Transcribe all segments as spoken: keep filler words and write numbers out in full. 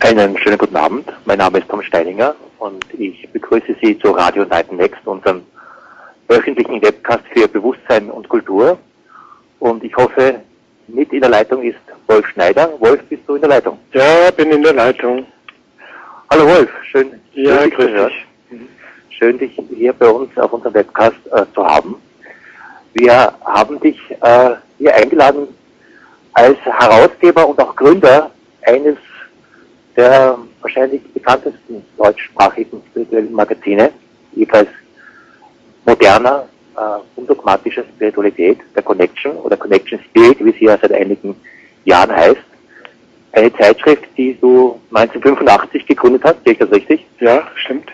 Einen schönen guten Abend. Mein Name ist Tom Steininger und ich begrüße Sie zu Radio Night Next, unserem wöchentlichen Webcast für Bewusstsein und Kultur. Und ich hoffe, mit in der Leitung ist Wolf Schneider. Wolf, bist du in der Leitung? Ja, bin in der Leitung. Hallo Wolf, schön, ja, schön dich grüß zu hören. dich. Schön, dich hier bei uns auf unserem Webcast äh, zu haben. Wir haben dich äh, hier eingeladen als Herausgeber und auch Gründer eines der wahrscheinlich bekanntesten deutschsprachigen spirituellen Magazine, jedenfalls moderner, äh, undogmatischer Spiritualität, der Connection oder Connection Spirit, wie sie ja seit einigen Jahren heißt. Eine Zeitschrift, die du neunzehnhundertfünfundachtzig gegründet hast, sehe ich das richtig? Ja, stimmt.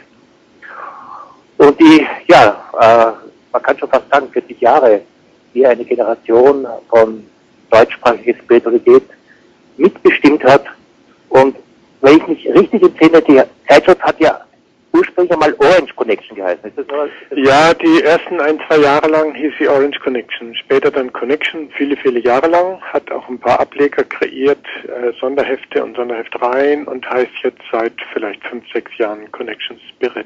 Und die, ja, äh, man kann schon fast sagen, vierzig Jahre hier eine Generation von deutschsprachiger Spiritualität mitbestimmt hat. Und wenn ich mich richtig entsinne, die Zeitschrift hat ja ursprünglich einmal Orange Connection geheißen. Ist das nur, ist das ja, die ersten ein, zwei Jahre lang hieß sie Orange Connection. Später dann Connection, viele, viele Jahre lang. Hat auch ein paar Ableger kreiert, äh, Sonderhefte und Sonderheftreihen und heißt jetzt seit vielleicht fünf, sechs Jahren Connection Spirit.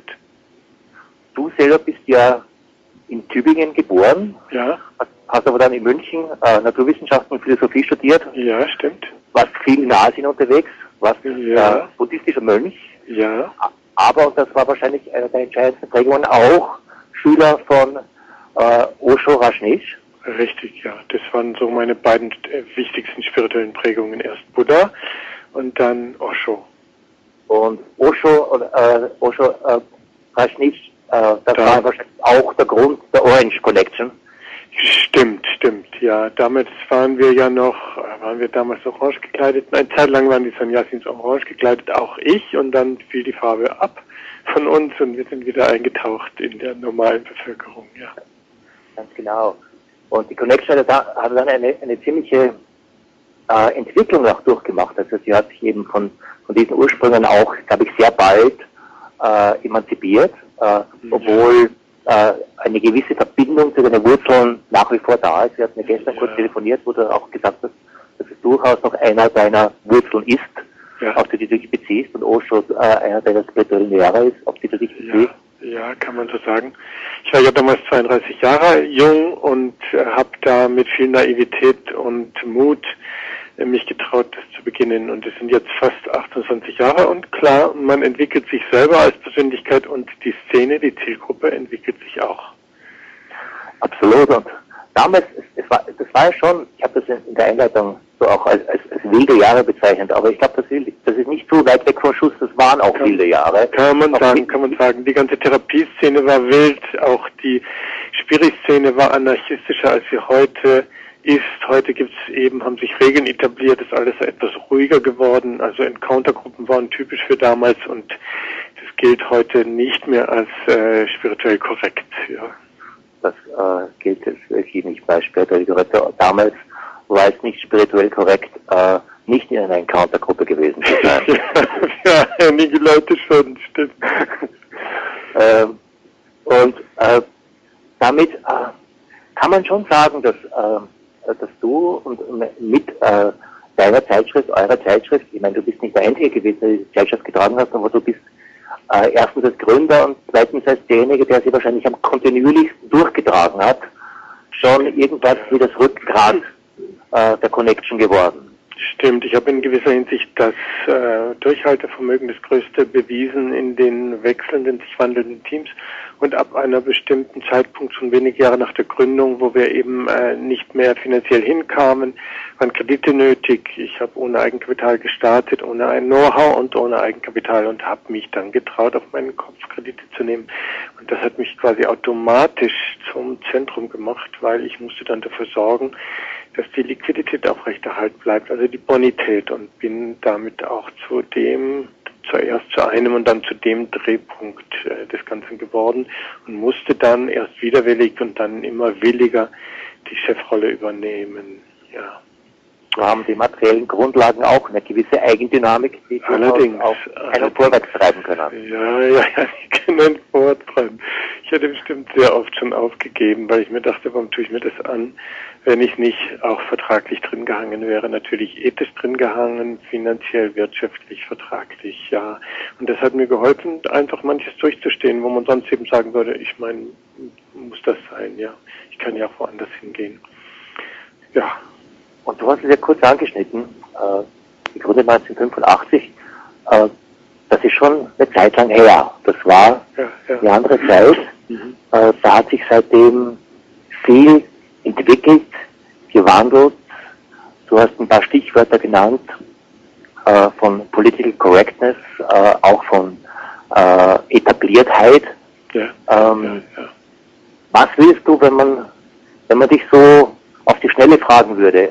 Du selber bist ja in Tübingen geboren. Ja. Hast aber dann in München äh, Naturwissenschaften und Philosophie studiert. Ja, stimmt. Warst viel in Asien unterwegs. Warst ja. äh, buddhistischer Mönch. Ja. Aber, und das war wahrscheinlich eine der entscheidendsten Prägungen, auch Schüler von äh, Osho Rajneesh. Richtig, ja. Das waren so meine beiden äh, wichtigsten spirituellen Prägungen. Erst Buddha und dann Osho. Und Osho, äh, Osho äh, Rajneesh, äh, das da. war wahrscheinlich auch der Grund der Orange Connection. Stimmt, stimmt, ja. Damals waren wir ja noch, waren wir damals orange gekleidet. Eine Zeit lang waren die Sannyasins orange gekleidet, auch ich, und dann fiel die Farbe ab von uns und wir sind wieder eingetaucht in der normalen Bevölkerung, ja. Ganz genau. Und die Connection hat dann eine, eine ziemliche äh, Entwicklung auch durchgemacht. Also sie hat sich eben von, von diesen Ursprüngen auch, glaube ich, sehr bald äh, emanzipiert, äh, obwohl äh, eine gewisse Verbindung zu deinen Wurzeln nach wie vor da ist. Wir hatten ja gestern ja. kurz telefoniert, wo du auch gesagt hast, dass es durchaus noch einer deiner Wurzeln ist, ja. auf die du dich beziehst, und Osho äh, einer deiner spirituellen Lehrer ist, auf die du dich beziehst. Ja, ja, kann man so sagen. Ich war ja damals zweiunddreißig Jahre jung und äh, habe da mit viel Naivität und Mut äh, mich getraut, das zu beginnen. Und es sind jetzt fast achtundzwanzig Jahre und klar, man entwickelt sich selber als Persönlichkeit und die Szene, die Zielgruppe entwickelt sich auch. Absolut. Und damals, es war, das war ja schon, ich habe das in der Einleitung so auch als, als, als wilde Jahre bezeichnet, aber ich glaube, das, das ist nicht so weit weg vom Schuss, das waren auch kann, wilde Jahre. Kann man auch sagen, kann man sagen. Die ganze Therapieszene war wild, auch die Spiri-Szene war anarchistischer, als sie heute ist. Heute gibt's eben, haben sich Regeln etabliert, ist alles etwas ruhiger geworden. Also Encounter-Gruppen waren typisch für damals und das gilt heute nicht mehr als äh, spirituell korrekt. Ja. Das äh, gilt wirklich nicht bei spirituell korrekt. Damals war es nicht spirituell korrekt, äh, nicht in einer Encounter-Gruppe gewesen zu sein. ja, einige Leute schon, stimmt. ähm, und äh, damit äh, kann man schon sagen, dass äh, dass du und mit äh, deiner Zeitschrift, eurer Zeitschrift, ich meine, du bist nicht der Einzige gewesen, der die Zeitschrift getragen hast, aber du bist äh, erstens als Gründer und zweitens als derjenige, der sie wahrscheinlich am kontinuierlichsten durchgetragen hat, schon irgendwas wie das Rückgrat äh, der Connection geworden. Stimmt, ich habe in gewisser Hinsicht das äh, Durchhaltevermögen das Größte bewiesen in den wechselnden, sich wandelnden Teams und ab einer bestimmten Zeitpunkt, schon wenige Jahre nach der Gründung, wo wir eben äh, nicht mehr finanziell hinkamen, waren Kredite nötig. Ich habe ohne Eigenkapital gestartet, ohne ein Know-how und ohne Eigenkapital und habe mich dann getraut, auf meinen Kopf Kredite zu nehmen. Und das hat mich quasi automatisch zum Zentrum gemacht, weil ich musste dann dafür sorgen, dass die Liquidität aufrechterhalten bleibt, also die Bonität, und bin damit auch zu dem, zuerst zu einem und dann zu dem Drehpunkt äh, des Ganzen geworden und musste dann erst widerwillig und dann immer williger die Chefrolle übernehmen, ja. Wir haben die materiellen Grundlagen auch eine gewisse Eigendynamik, die allerdings auch einen vorwärts treiben können. Ja, ja, ja, die können vorwärts treiben. Ich hätte bestimmt sehr oft schon aufgegeben, weil ich mir dachte, warum tue ich mir das an, wenn ich nicht auch vertraglich drin gehangen wäre. Natürlich ethisch drin gehangen, finanziell, wirtschaftlich, vertraglich, ja. Und das hat mir geholfen, einfach manches durchzustehen, wo man sonst eben sagen würde, ich meine, muss das sein, ja. Ich kann ja auch woanders hingehen. Ja. Und du hast es ja kurz angeschnitten, äh, gegründet neunzehnhundertfünfundachtzig, äh, das ist schon eine Zeit lang her. Das war ja, ja. eine andere Zeit. Mhm. Äh, da hat sich seitdem viel entwickelt, gewandelt. Du hast ein paar Stichwörter genannt, äh, von Political Correctness, äh, auch von äh, Etabliertheit. Ja, ähm, ja, ja. Was willst du, wenn man, wenn man dich so auf die Schnelle fragen würde?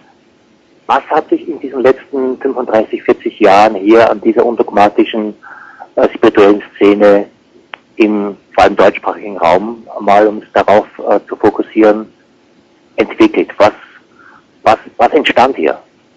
Was hat sich in diesen letzten fünfunddreißig, vierzig Jahren hier an dieser undogmatischen äh, spirituellen Szene im vor allem deutschsprachigen Raum, mal um es darauf äh, zu fokussieren, entwickelt? Was, was, was entstand hier?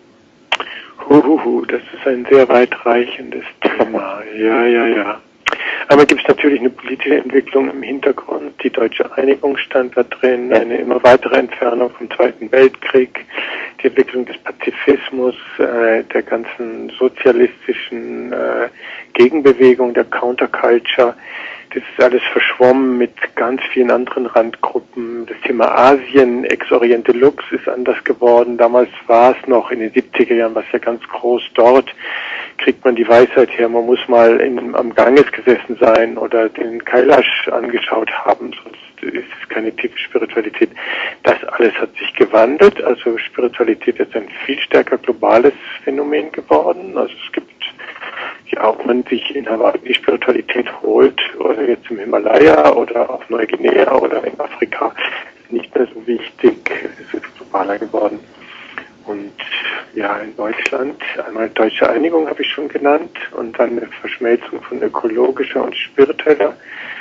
Huhuhu, das ist ein sehr weitreichendes Thema. Ja, ja, ja. Aber gibt es natürlich eine politische Entwicklung im Hintergrund. Die deutsche Einigung stand da drin, ja. Eine immer weitere Entfernung vom Zweiten Weltkrieg, die Entwicklung des Pazifismus, äh, der ganzen sozialistischen äh, Gegenbewegung, der Counterculture. Das ist alles verschwommen mit ganz vielen anderen Randgruppen. Das Thema Asien, Ex-Oriente Lux ist anders geworden. Damals war es noch in den siebziger Jahren, was ja ganz groß dort, kriegt man die Weisheit her, man muss mal in, am Ganges gesessen sein oder den Kailash angeschaut haben, sonst ist es keine tiefe Spiritualität. Das alles hat sich gewandelt, also Spiritualität ist ein viel stärker globales Phänomen geworden. Also es gibt, ja, ob man sich in Hawaii die Spiritualität holt oder jetzt im Himalaya oder auf Neuguinea oder in Afrika, ist nicht mehr so wichtig, es ist globaler geworden. Und ja, in Deutschland, einmal Deutsche Einigung habe ich schon genannt und dann eine Verschmelzung von ökologischer und spiritueller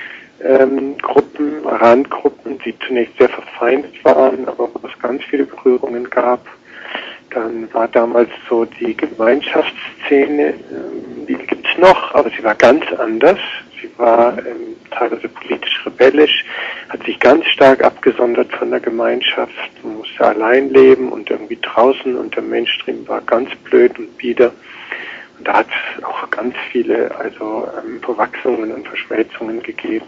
ähm, Gruppen, Randgruppen, die zunächst sehr verfeindet waren, aber wo es ganz viele Berührungen gab. Dann war damals so die Gemeinschaftsszene, ähm, die gibt's noch, aber sie war ganz anders. Sie war ähm, teilweise politisch rebellisch, hat sich ganz stark abgesondert von der Gemeinschaft, man musste allein leben und irgendwie draußen und der Mainstream war ganz blöd und bieder. Und da hat es auch ganz viele also ähm, Verwachsungen und Verschmelzungen gegeben.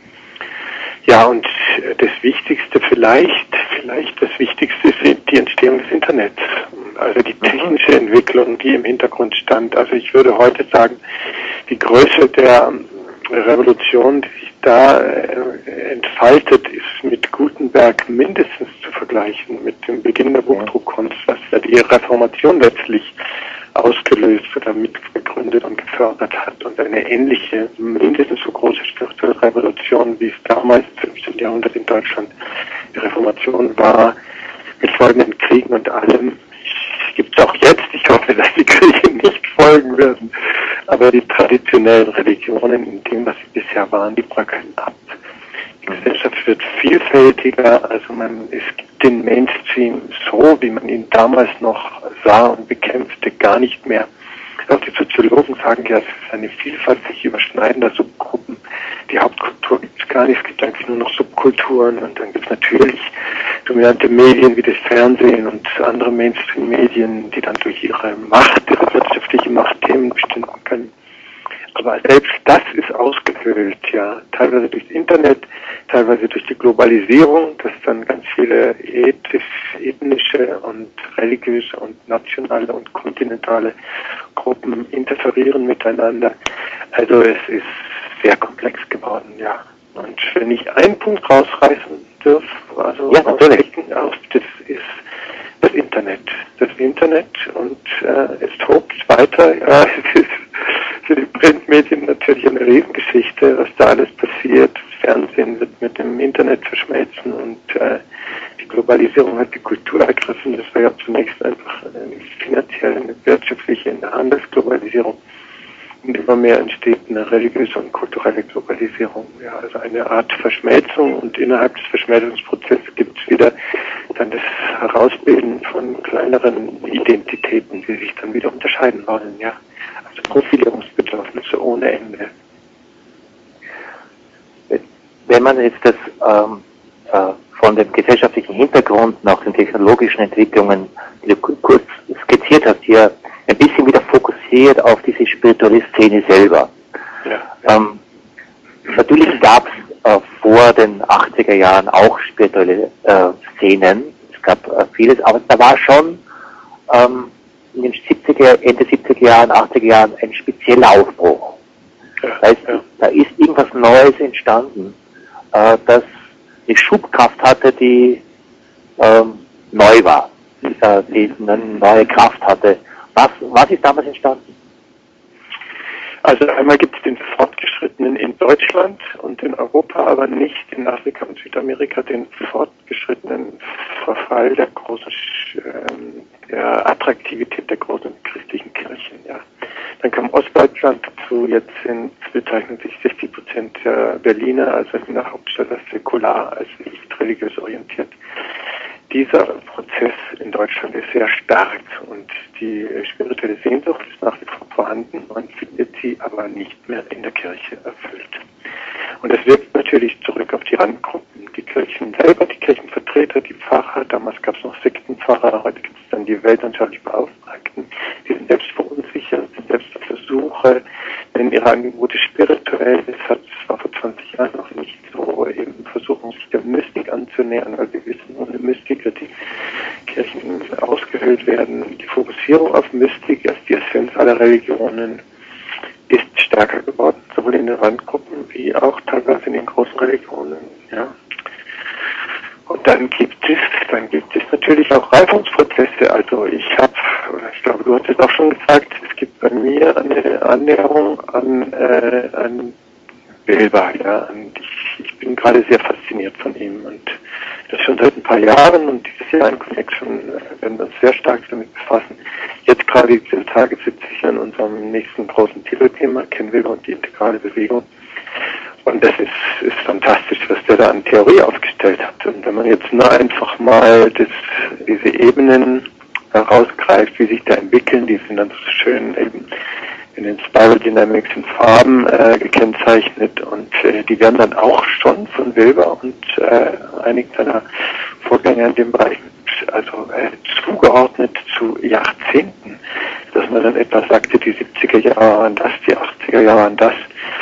Ja, und das Wichtigste vielleicht, vielleicht das Wichtigste ist die Entstehung des Internets. Also die technische Entwicklung, die im Hintergrund stand. Also ich würde heute sagen, die Größe der Revolution, die sich da äh, entfaltet, ist mit Gutenberg mindestens zu vergleichen, mit dem Beginn der Buchdruckkunst, was ja die Reformation letztlich ausgelöst oder mitbegründet und gefördert hat und eine ähnliche, mindestens so große spirituelle Revolution, wie es damals im fünfzehnten Jahrhundert in Deutschland die Reformation war, mit folgenden Kriegen und allem. Gibt es auch jetzt, ich hoffe, dass die Kriege nicht folgen werden, aber die traditionellen Religionen in dem, was sie bisher waren, die bröckeln ab. Die Gesellschaft wird vielfältiger, also man, es gibt den Mainstream so, wie man ihn damals noch sah und bekämpfte, gar nicht mehr. Auch die Soziologen sagen ja, es ist eine Vielfalt sich überschneidender Subgruppen. Die Hauptkultur gibt es gar nicht, es gibt eigentlich nur noch Subkulturen und dann gibt es natürlich dominante Medien wie das Fernsehen und andere Mainstream-Medien, die dann durch ihre Macht, ihre wirtschaftliche Macht Themen bestimmen können. Aber selbst das ist ausgehöhlt, ja, teilweise durchs Internet, teilweise durch die Globalisierung, dass dann ganz viele ethisch, ethnische und religiöse und nationale und kontinentale Gruppen interferieren miteinander. Also es ist sehr komplex geworden, ja. Und wenn ich einen Punkt rausreißen darf, also ja, natürlich. Auf, das ist das Internet. Das Internet und äh, es tobt weiter. Ja, es ist für die Printmedien natürlich eine Riesengeschichte, was da alles passiert. Das Fernsehen wird mit dem Internet verschmelzen und äh, die Globalisierung hat die Kultur ergriffen. Das war ja zunächst einfach eine finanzielle, eine wirtschaftliche, eine Handelsglobalisierung. Und immer mehr entsteht eine religiöse und kulturelle Globalisierung. Ja, also eine Art Verschmelzung und innerhalb des Verschmelzungsprozesses gibt es wieder dann das Herausbilden von kleineren Identitäten, die sich dann wieder unterscheiden wollen. Ja, also Profilierungsbedürfnisse ohne Ende. wenn man jetzt das ähm, äh, von dem gesellschaftlichen Hintergrund nach den technologischen Entwicklungen, die du kurz skizziert hast, hier ein bisschen wieder fokussiert auf diese spirituelle Szene selber. Ja. Ähm, natürlich gab es äh, vor den achtziger Jahren auch spirituelle äh, Szenen. Es gab äh, vieles, aber da war schon ähm, in den siebziger, Ende siebziger Jahren, achtziger Jahren ein spezieller Aufbruch. Ja. Das heißt, ja. Da ist irgendwas Neues entstanden, äh, das eine Schubkraft hatte, die ähm, neu war, äh, die eine neue Kraft hatte. Was, was ist damals entstanden? Also einmal gibt es den Fortgeschrittenen in Deutschland und in Europa, aber nicht in Afrika und Südamerika, den fortgeschrittenen Verfall der großen, äh, der Attraktivität der großen christlichen Kirchen, ja. Dann kam Ostdeutschland dazu, jetzt sind, bezeichnen sich sechzig Prozent der Berliner, also in der Hauptstadt, als säkular, als nicht religiös orientiert. Dieser Prozess in Deutschland ist sehr stark und die spirituelle Sehnsucht ist nach wie vor vorhanden, man findet sie aber nicht mehr in der Kirche erfüllt. Und das wirkt natürlich zurück auf die Randgruppen, die Kirchen selber, die Kirchenvertreter, die Pfarrer, damals gab es noch Sektenpfarrer, heute gibt es dann die weltanschaulich Beauftragten, die sind selbst verunsichert, sind selbst auf der Suche, denn ihre Angebote spirituell, das hat, das war vor zwanzig Jahren noch nicht so, eben versuchen sich der Mystik anzunähern, weil wir wissen, ohne Mystik wird die Kirchen ausgehöhlt werden. Die Fokussierung auf Mystik als die Essenz aller Religionen ist stärker geworden, sowohl in den Randgruppen wie auch teilweise in den großen Religionen, ja. Und dann gibt es, dann gibt es natürlich auch Reifungsprozesse. Also ich habe, ich glaube, du hast es auch schon gesagt, es gibt bei mir eine Annäherung an, äh, an Wilber, ja. Und ich, ich bin gerade sehr fasziniert von ihm und das schon seit ein paar Jahren und dieses Jahr in Connection äh, werden wir uns sehr stark damit befassen. Jetzt gerade diese Tage sitze ich an unserem nächsten großen Titelthema, Ken Wilber und die integrale Bewegung. Und das ist, ist fantastisch, was der da an Theorie aufgestellt hat. Und wenn man jetzt nur einfach mal das, diese Ebenen herausgreift, wie sich da entwickeln, die sind dann so schön eben in den Spiral Dynamics in Farben äh, gekennzeichnet und äh, die werden dann auch schon von Wilber und äh, einigen seiner Vorgänger in dem Bereich also äh, zugeordnet zu Jahrzehnten, dass man dann etwa sagte, die siebziger Jahre waren das, die achtziger Jahre waren das.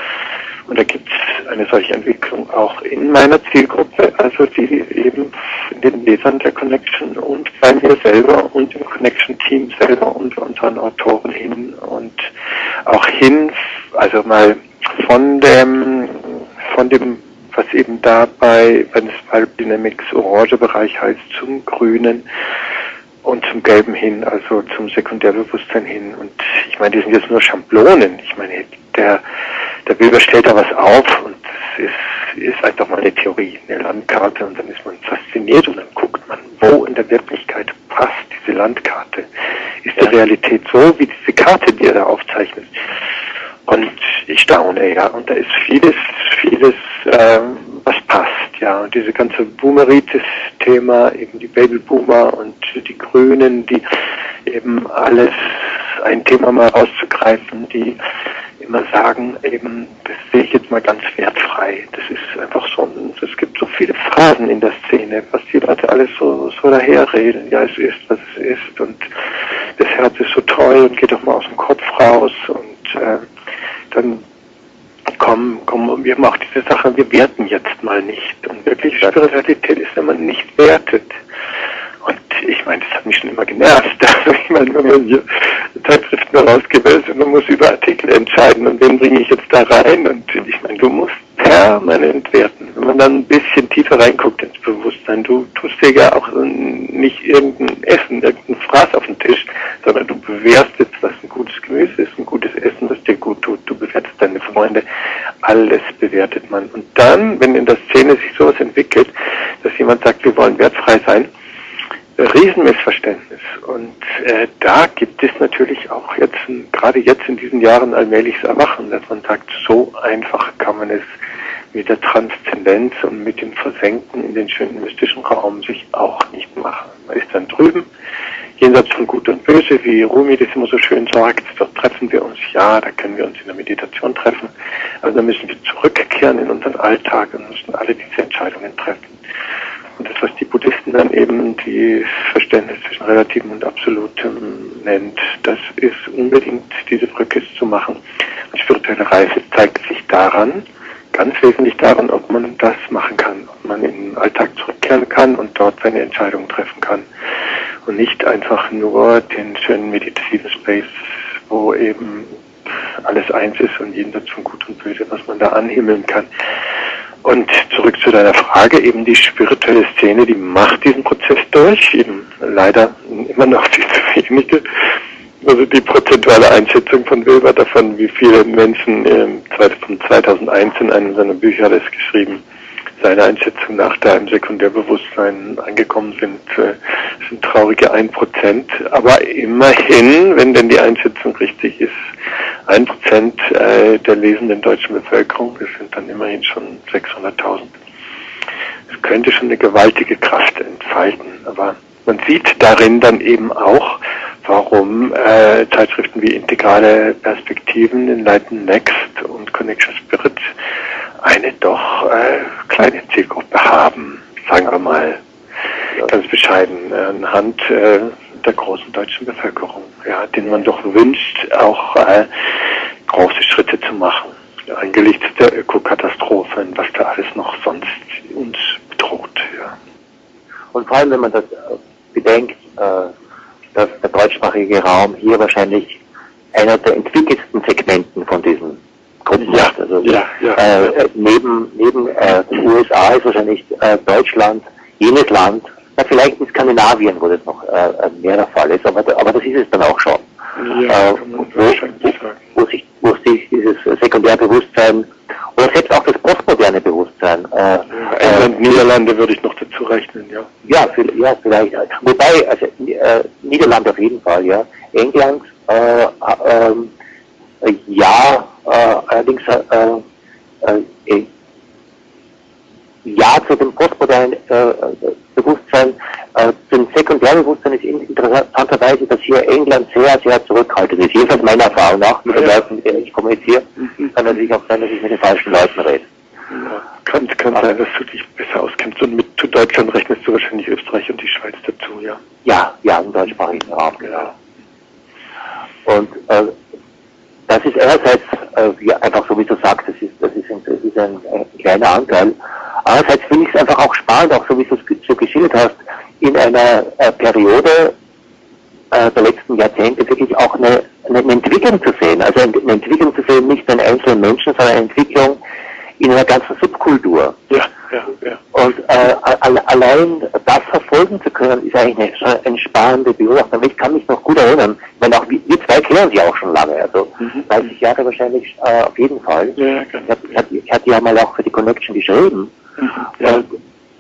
Und da gibt es eine solche Entwicklung auch in meiner Zielgruppe, also die eben in den Lesern der Connection und bei mir selber und im Connection-Team selber und unseren Autoren hin und auch hin, also mal von dem, von dem, was eben da bei, bei den Spiral Dynamics orange Bereich heißt, zum grünen und zum Gelben hin, also zum Sekundärbewusstsein hin. Und ich meine, die sind jetzt nur Schablonen. Ich meine, der, der Wilber stellt da was auf und es ist, ist einfach mal eine Theorie, eine Landkarte und dann ist man fasziniert und dann guckt man, wo in der Wirklichkeit passt diese Landkarte. Ist die Realität so, wie diese Karte, die er da aufzeichnet? Und ich staune, ja, und da ist vieles, vieles, ähm, was passt, ja, und diese ganze Boomeritis-Thema, eben die Babyboomer und die Grünen, die eben alles, ein Thema mal rauszugreifen, die immer sagen, eben, das sehe ich jetzt mal ganz wertfrei, das ist einfach so, es gibt so viele Phrasen in der Szene, was die Leute alles so, so daherreden, ja, es ist, was es ist, und das Herz ist so toll und geht doch mal aus dem Kopf raus, und, äh, dann kommen, kommen, wir haben auch diese Sache, wir werten jetzt mal nicht. Und wirklich Spiritualität ist, wenn man nicht wertet. Und ich meine, das hat mich schon immer genervt. Also ich meine, wenn man hier Zeitschriften herausgewählt und man muss über Artikel entscheiden und wen bringe ich jetzt da rein. Und ich meine, du musst permanent werten. Wenn man dann ein bisschen tiefer reinguckt ins Bewusstsein, du tust dir ja auch nicht irgendein Essen, irgendein Fraß auf den Tisch, sondern du bewertest jetzt, was ein gutes Gemüse ist, ein gutes Essen, was dir gut tut. Du bewertest deine Freunde. Alles bewertet man. Und dann, wenn in der Szene sich sowas entwickelt, dass jemand sagt, wir wollen wertfrei sein, Riesenmissverständnis. Und äh, da gibt es natürlich auch jetzt, gerade jetzt in diesen Jahren allmählich das Erwachen, dass man sagt, so einfach kann man es mit der Transzendenz und mit dem Versenken in den schönen mystischen Raum sich auch nicht machen. Man ist dann drüben, jenseits von Gut und Böse, wie Rumi das immer so schön sagt, dort treffen wir uns, ja, da können wir uns in der Meditation treffen, Also da müssen wir zurückkehren in unseren Alltag und müssen alle diese Entscheidungen treffen. Und das, was die Buddhisten dann eben die Verständnis zwischen Relativem und Absolutem nennt, das ist unbedingt diese Brücke zu machen. Und spirituelle Reise zeigt sich daran, ganz wesentlich daran, ob man das machen kann, ob man in den Alltag zurückkehren kann und dort seine Entscheidungen treffen kann. Und nicht einfach nur den schönen meditativen Space, wo eben alles eins ist und jenseits von Gut und Böse, was man da anhimmeln kann. Und zurück zu deiner Frage, eben die spirituelle Szene, die macht diesen Prozess durch, eben leider immer noch viel zu wenige. Also die prozentuale Einschätzung von Wilber davon, wie viele Menschen ähm, von zweitausendeins in einem seiner Bücher hat es geschrieben, seiner Einschätzung nach da im Sekundärbewusstsein angekommen sind, äh, sind traurige ein Prozent. Aber immerhin, wenn denn die Einschätzung richtig ist, ein Prozent äh, der lesenden deutschen Bevölkerung, das sind dann immerhin schon sechshunderttausend. Es könnte schon eine gewaltige Kraft entfalten, aber man sieht darin dann eben auch, warum äh, Zeitschriften wie Integrale Perspektiven, Enlighten Next und Connection Spirit eine doch äh, kleine Zielgruppe haben, sagen wir mal ganz bescheiden, äh, anhand äh, der großen deutschen Bevölkerung, ja, denen man doch wünscht, auch äh, große Schritte zu machen, angesichts der Ökokatastrophen, was da alles noch sonst uns bedroht. Ja. Und vor allem, wenn man das bedenkt, äh, dass der deutschsprachige Raum hier wahrscheinlich einer der entwickelsten Segmenten von diesen Gruppen ja, ist. Also ja, ja, äh, ja. neben neben äh, den U S A ist wahrscheinlich äh, Deutschland jenes Land, na, vielleicht in Skandinavien, wo das noch äh, mehr der Fall ist, aber, aber das ist es dann auch schon. Ja, äh, kann man wo, wahrscheinlich sagen. wo, sich, wo sich dieses Sekundärbewusstsein oder selbst auch das postmoderne Bewusstsein äh, ja, England, äh, Niederlande würde ich noch dazu rechnen, ja. Ja, ja, vielleicht. Wobei, also äh, Niederlande auf jeden Fall, ja. England, äh, äh, ja, äh, allerdings äh, äh, ja zu dem postmodernen äh, Bewusstsein. Äh, zum Sekundärbewusstsein ist interessanterweise, dass hier England sehr, sehr zurückhaltend ist. Jedenfalls meiner Erfahrung nach, mit den ja. Leuten, mit denen ich kommuniziere, mhm. kann natürlich auch sein, dass ich mit den falschen Leuten rede. Ja, kann, kann sein, dass du dich besser auskennst. Und mit zu Deutschland rechnest du wahrscheinlich Österreich und die Schweiz dazu, ja? Ja, ja, im deutschsprachigen Raum, genau. Und äh, das ist einerseits, äh, wie einfach so wie du sagst, das ist, das ist, ein, das ist ein, ein kleiner Anteil. Andererseits finde ich es einfach auch spannend, auch so wie du es so geschildert hast, in einer äh, Periode äh, der letzten Jahrzehnte wirklich auch eine, eine Entwicklung zu sehen. Also eine, eine Entwicklung zu sehen, nicht in einzelnen Menschen, sondern eine Entwicklung in einer ganzen Subkultur. Ja, ja, ja. Und äh, allein das verfolgen zu können, ist eigentlich eine, eine spannende Beobachtung. Ich kann mich noch gut erinnern, weil auch wir zwei kennen sie auch schon lange, also mhm. dreißig Jahre wahrscheinlich äh, auf jeden Fall. Ja, ich hatte ich hat ja mal auch für die Connection geschrieben. Mhm. Ja. Und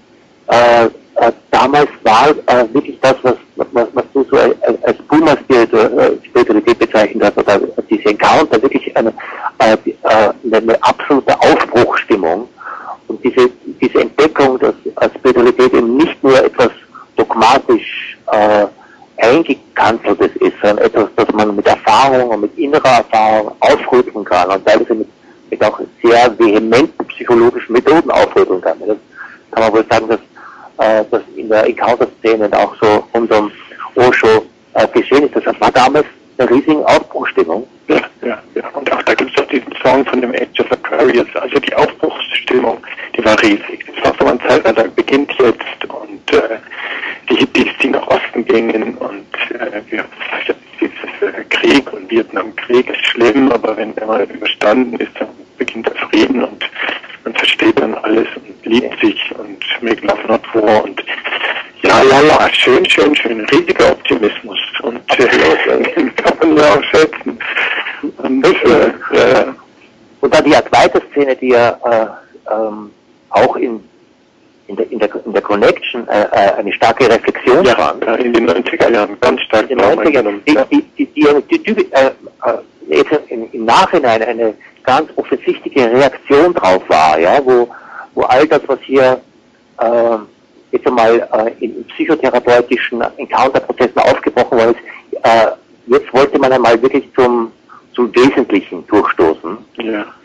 äh, äh, damals war äh, wirklich das, was, was, was du so als, als Puma-Spiritualität bezeichnet hast, oder diese Encounter, wirklich eine, äh, eine, eine absolute Aufbruchsstimmung. Und diese, diese Entdeckung, dass Spiritualität eben nicht nur etwas dogmatisch äh, eingekanzeltes ist, sondern etwas, das man mit Erfahrung und mit innerer Erfahrung aufrütteln kann und teilweise mit, mit auch sehr vehementen psychologischen Methoden aufrütteln kann. Das kann man wohl sagen, dass äh, das in der Encounter-Szene auch so rund um Osho äh, geschehen ist. Das war damals eine riesige Aufbruchsstimmung. Ja, ja, ja. Und auch da gibt es doch diesen Song von dem Age of Aquarius. Also die Aufbruchsstimmung, die war riesig. Das war so ein Zeitalter, beginnt jetzt und äh, die Hippies, die nach Osten gingen und äh, wir, dieses äh, Krieg und Vietnamkrieg ist schlimm, aber wenn der mal überstanden ist, dann beginnt der Frieden und man versteht dann alles und liebt sich und make love not war und ja, ja, ja, schön, schön, schön, riesiger Optimismus und äh, den kann man ja auch schätzen. Und, äh, äh, und dann die zweite Szene, die ja äh, ähm, auch in in der in der in der Connection äh, eine starke Reflexion ja, fand. Ja, in den neunziger Jahren ganz stark. In den neunziger Jahren, die, die, die, die, die, die äh, äh, im, im Nachhinein eine ganz offensichtliche Reaktion drauf war, ja, wo wo all das, was hier äh, jetzt einmal äh, in psychotherapeutischen Encounter-Prozessen aufgebrochen worden ist, äh, jetzt wollte man einmal wirklich zum zum Wesentlichen durchstoßen. Ja, ja,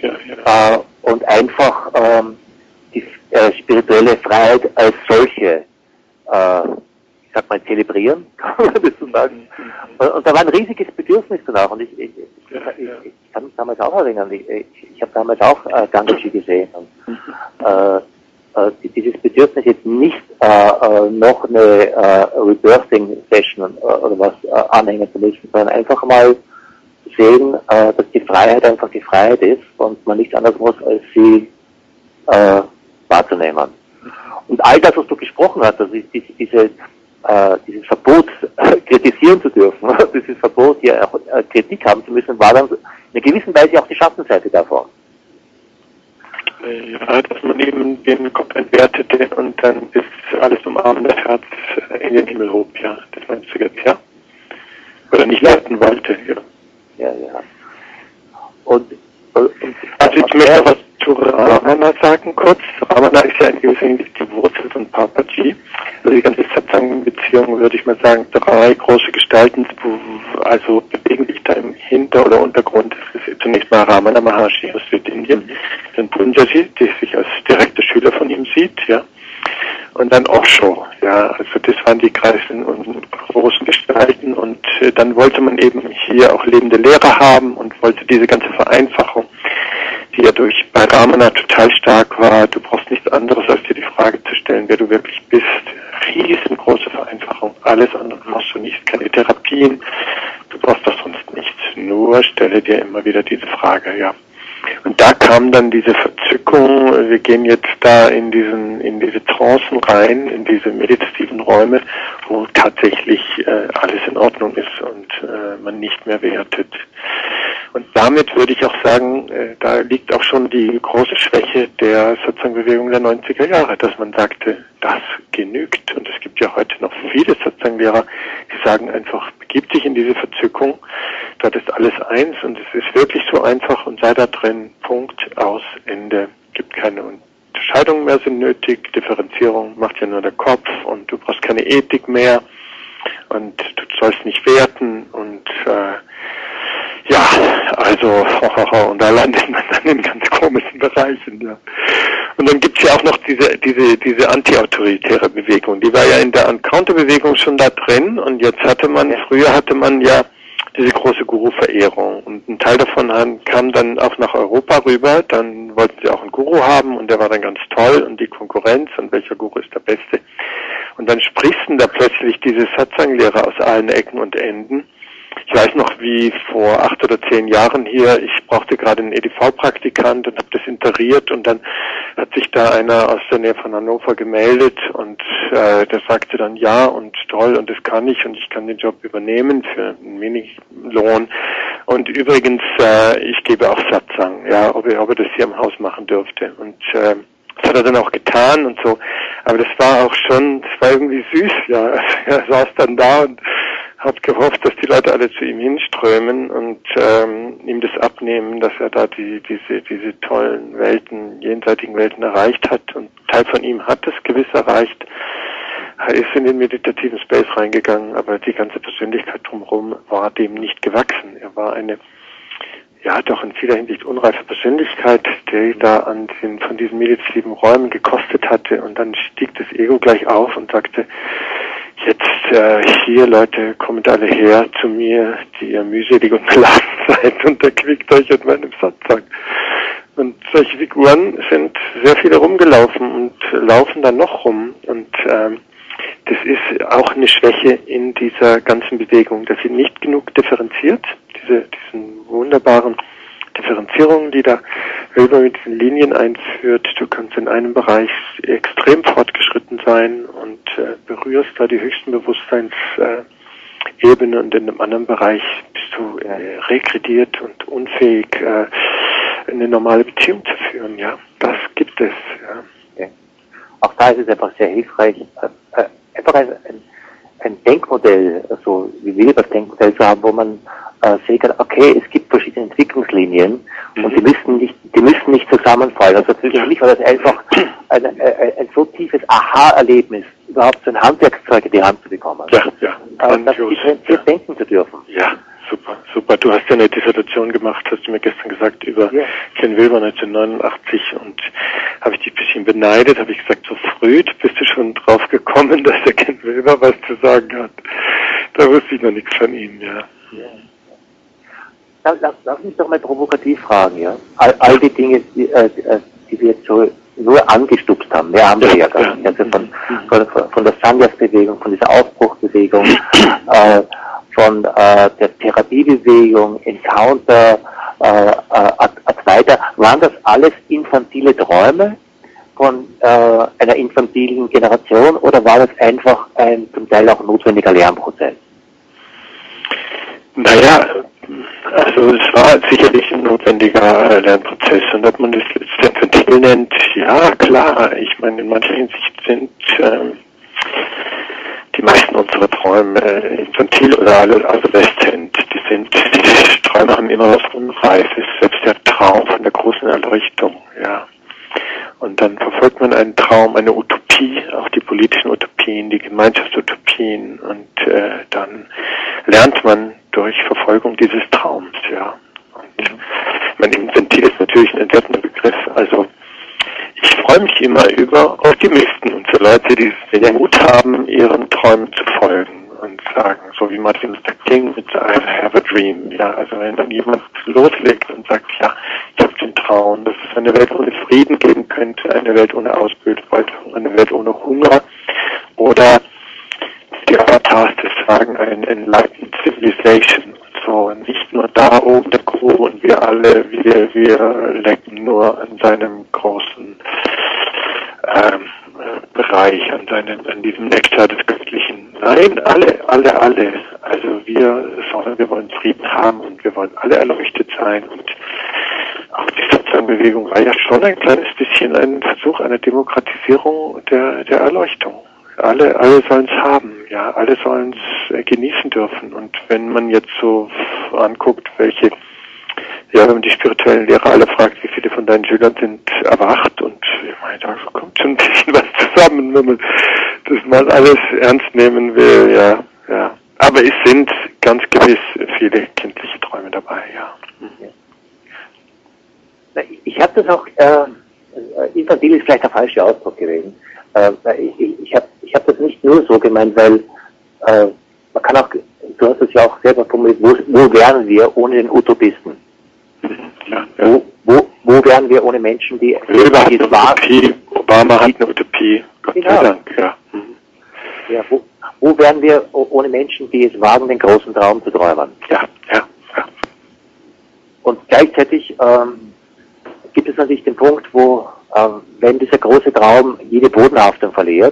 äh, und einfach ähm, die äh, spirituelle Freiheit als solche, äh, ich sag mal, zelebrieren, kann man das so sagen. Und, und da war ein riesiges Bedürfnis danach und ich, ich, ich, ich, ich kann mich damals auch erinnern, ich, ich, ich habe damals auch äh, Gangaji gesehen und äh, äh, dieses Bedürfnis jetzt nicht äh, äh, noch eine äh, Rebirthing-Session äh, oder was äh, anhängen zu müssen, sondern einfach mal sehen, äh, dass die Freiheit einfach die Freiheit ist und man nichts anderes muss, als sie äh, wahrzunehmen. Und all das, was du gesprochen hast, also diese, diese, äh, dieses Verbot, äh, kritisieren zu dürfen, dieses Verbot, hier auch äh, Kritik haben zu müssen, war dann in einer gewissen Weise auch die Schattenseite davon. Ja, dass man eben den Kopf entwertete und dann ist alles umarmen, das Herz in den Himmel hob, ja. Das meinst du jetzt, ja? Oder nicht werten wollte, ja. Ja, ja. Und, und also ich möchte was zu Ramana sagen kurz. Ramana ist ja in gewisser Hinsicht die Wurzel von Papaji. Also die ganze Satsang-Beziehung, würde ich mal sagen, drei große Gestalten, also bewegen sich da im Hinter- oder Untergrund. Das ist zunächst mal Ramana Maharshi aus Südindien, dann Punjaji, der sich als direkter Schüler von ihm sieht, ja. Und dann Osho, ja, also das waren die kreisen und großen Gestalten und äh, dann wollte man eben hier auch lebende Lehrer haben und wollte diese ganze Vereinfachung, die ja durch bei Ramana total stark war, du brauchst nichts anderes, als dir die Frage zu stellen, wer du wirklich bist. Riesengroße Vereinfachung, alles andere brauchst du nicht, keine Therapien, du brauchst doch sonst nichts, nur stelle dir immer wieder diese Frage, ja. Und da kam dann diese Verzückung, wir gehen jetzt da in diesen, in diese Trancen rein, in diese meditativen Räume, wo tatsächlich äh, alles in Ordnung ist und äh, man nicht mehr wertet. Und damit würde ich auch sagen, äh, da liegt auch schon die große Schwäche der Satsang-Bewegung der neunziger Jahre, dass man sagte, das genügt. Und es gibt ja heute noch viele Satsang-Lehrer, die sagen einfach, begib dich in diese Verzückung, dort ist alles eins und es ist wirklich so einfach und sei da drin, Punkt, aus, Ende. Gibt keine Unterscheidungen mehr, sind nötig, Differenzierung macht ja nur der Kopf und du brauchst keine Ethik mehr und du sollst nicht werten und äh, ja, also und da landet man dann in ganz komischen Bereichen, ja. Und dann gibt's ja auch noch diese diese diese anti-autoritäre Bewegung, die war ja in der Encounter-Bewegung schon da drin und jetzt hatte man, früher hatte man ja diese große Guru-Verehrung und ein Teil davon kam dann auch nach Europa rüber, dann wollten sie auch einen Guru haben und der war dann ganz toll und die Konkurrenz und welcher Guru ist der Beste und dann sprichsten da plötzlich diese Satsang-Lehrer aus allen Ecken und Enden. Ich weiß noch, wie vor acht oder zehn Jahren hier, ich brauchte gerade einen E D V-Praktikant und habe das iteriert und dann hat sich da einer aus der Nähe von Hannover gemeldet und äh, der sagte dann ja und toll und das kann ich und ich kann den Job übernehmen für einen Minilohn und übrigens, äh, ich gebe auch Satsang, ja, ob er, ob er das hier im Haus machen dürfte und äh, das hat er dann auch getan und so, aber das war auch schon, das war irgendwie süß, ja, er saß dann da und hat gehofft, dass die Leute alle zu ihm hinströmen und ähm, ihm das abnehmen, dass er da die diese diese tollen Welten, jenseitigen Welten erreicht hat und Teil von ihm hat es gewiss erreicht. Er ist in den meditativen Space reingegangen, aber die ganze Persönlichkeit drumherum war dem nicht gewachsen. Er war eine, ja doch in vieler Hinsicht unreife Persönlichkeit, die da an den von diesen meditativen Räumen gekostet hatte und dann stieg das Ego gleich auf und sagte, jetzt äh, hier, Leute, kommt alle her zu mir, die ihr mühselig und beladen seid und erquickt euch in meinem Satsang. Und solche Figuren sind sehr viele rumgelaufen und laufen dann noch rum. Und ähm, das ist auch eine Schwäche in dieser ganzen Bewegung, dass sie nicht genug differenziert, diese diesen wunderbaren Differenzierungen, die da Wilber mit diesen Linien einführt. Du kannst in einem Bereich extrem fortgeschritten sein und äh, berührst da die höchsten Bewusstseinsebene äh, und in einem anderen Bereich bist du äh, regrediert und unfähig, äh, eine normale Beziehung zu führen. Ja, das gibt es. Ja. Okay. Auch da ist es einfach sehr hilfreich, äh, äh, einfach ein, ein, ein Denkmodell, also wie Wilbers Denkmodell zu haben, wo man äh, sehen kann, okay, es gibt verschiedene Entwicklungslinien mhm. und die müssen nicht, die müssen nicht zusammenfallen. Also für ja. mich war das einfach ein, ein, ein so tiefes Aha-Erlebnis, überhaupt so ein Handwerkszeug in die Hand zu bekommen. Ja, ja. Äh, das differenziert ja. denken zu dürfen. Ja. super, super. Du hast ja eine Dissertation gemacht, hast du mir gestern gesagt, über ja. Ken Wilber neunzehnhundertneunundachtzig und habe ich dich ein bisschen beneidet, habe ich gesagt, so früh bist du schon drauf gekommen, dass der Ken Wilber was zu sagen hat. Da wusste ich noch nichts von ihm, ja. ja. Lass, lass mich doch mal provokativ fragen, ja. All, all die Dinge, die, äh, die wir jetzt so nur angestupst haben, mehr haben wir ja gar nicht. Also von, von, von der Sannyas-Bewegung, von dieser Aufbruchbewegung, äh, von äh, der Therapiebewegung, Encounter, äh, äh, Advaita, waren das alles infantile Träume von äh, einer infantilen Generation oder war das einfach ein zum Teil auch notwendiger Lernprozess? Naja, also es war sicherlich ein notwendiger Lernprozess und ob man das jetzt infantil nennt, ja klar, ich meine in mancher Hinsicht sind ähm, die meisten unserer Träume äh, infantil oder adoleszent, die sind, die Träume haben immer was Unreifes, selbst der Traum von der großen Erleuchtung, ja. Und dann verfolgt man einen Traum, eine Utopie, auch die politischen Utopien, die Gemeinschaftsutopien und äh, dann lernt man durch Verfolgung dieses Traums, ja. Und mein infantil ist natürlich ein entwertender Begriff, also ich freue mich immer über Optimisten und so Leute, die den Mut haben, ihren Träumen zu folgen und sagen, so wie Martin Luther King mit I have a dream, ja, also wenn dann jemand loslegt und sagt, ja, ich habe den Traum, dass es eine Welt ohne Frieden geben könnte, eine Welt ohne Ausbeutung, eine Welt ohne Hunger oder die Avatars des sagen, eine Enlightened Civilization, so, nicht nur da oben der Guru und wir alle, wir, wir lecken nur an seinem großen ähm, Bereich, an seinem, an diesem Nektar des Göttlichen. Nein, alle, alle, alle. Also wir, sondern wir wollen Frieden haben und wir wollen alle erleuchtet sein und auch die Sozialbewegung war ja schon ein kleines bisschen ein Versuch einer Demokratisierung der, der Erleuchtung. Alle, alle sollen es haben, ja, alle sollen es genießen dürfen. Und wenn man jetzt so anguckt, welche, ja, wenn man die spirituellen Lehrer alle fragt, wie viele von deinen Schülern sind erwacht und ich meine, da kommt schon ein bisschen was zusammen, wenn man das mal alles ernst nehmen will, ja, ja. Aber es sind ganz gewiss viele kindliche Träume dabei, ja. Mhm. Ich habe das auch, äh, infantil ist vielleicht der falsche Ausdruck gewesen. Äh, ich ich, ich habe ich hab das nicht nur so gemeint, weil äh, man kann auch, du hast es ja auch selber formuliert, wo, wo wären wir ohne den Utopisten? Ja, ja. Wo, wo, wo wären wir ohne Menschen, die... Weber hat eine Utopie, Obama hat eine Utopie, Gott sei genau. Dank, ja. Mhm. Ja, wo, wo wären wir ohne Menschen, die es wagen, den großen Traum zu träumen? Ja, ja, ja. Und gleichzeitig ähm, gibt es natürlich den Punkt, wo, ähm, wenn dieser große Traum jede Bodenhaftung verliert,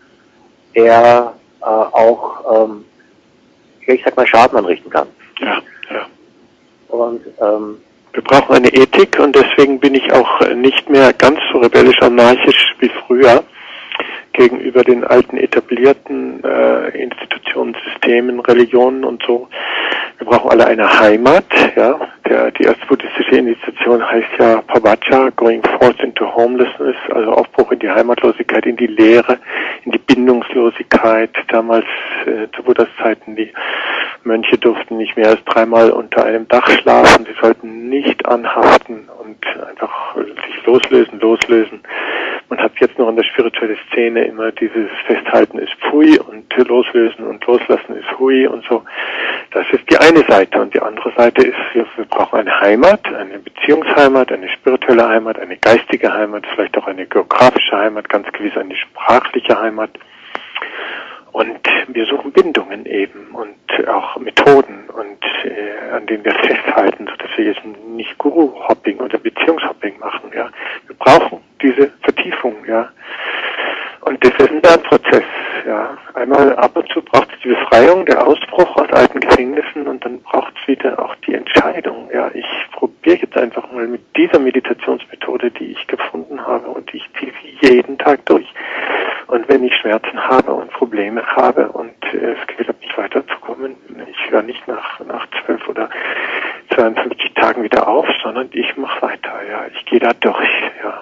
er äh, auch, ähm, ich sag mal, Schaden anrichten kann. Ja, ja. Und ähm, wir brauchen eine Ethik und deswegen bin ich auch nicht mehr ganz so rebellisch anarchisch wie früher gegenüber den alten etablierten äh, Institutionen, Systemen, Religionen und so. Wir brauchen alle eine Heimat, ja. Der, die erste buddhistische Initiation heißt ja Pavacha, Going Forth into Homelessness, also Aufbruch in die Heimatlosigkeit, in die Leere, in die Bindungslosigkeit. Damals äh, zu Buddhas Zeiten, die Mönche durften nicht mehr als dreimal unter einem Dach schlafen, sie sollten nicht anhaften und einfach sich loslösen, loslösen. Man hat jetzt noch in der spirituellen Szene immer dieses Festhalten ist Pfui und Loslösen und Loslassen ist Hui und so. Das ist die eine Seite und die andere Seite ist, wir, wir brauchen eine Heimat, eine Beziehungsheimat, eine spirituelle Heimat, eine geistige Heimat, vielleicht auch eine geografische Heimat, ganz gewiss eine sprachliche Heimat. Und wir suchen Bindungen eben und auch Methoden und äh, an denen wir festhalten, sodass wir jetzt nicht Guru-Hopping oder Beziehungshopping machen. Ja, wir brauchen diese Vertiefung. Ja, und das ist ein Lernprozess. Ja, einmal ab und zu braucht es die Befreiung, der Ausbruch aus alten Gefängnissen und dann braucht es wieder auch die Entscheidung. Ja, ich probiere jetzt einfach mal mit dieser Meditationsmethode, die ich gefunden habe und ich ziehe sie jeden Tag durch. Und wenn ich Schmerzen habe und Probleme habe und äh, das Gefühl habe, nicht weiterzukommen, ich höre nicht nach nach zwölf oder zweiundfünfzig Tagen wieder auf, sondern ich mache weiter. Ja, ich gehe da durch. Ja.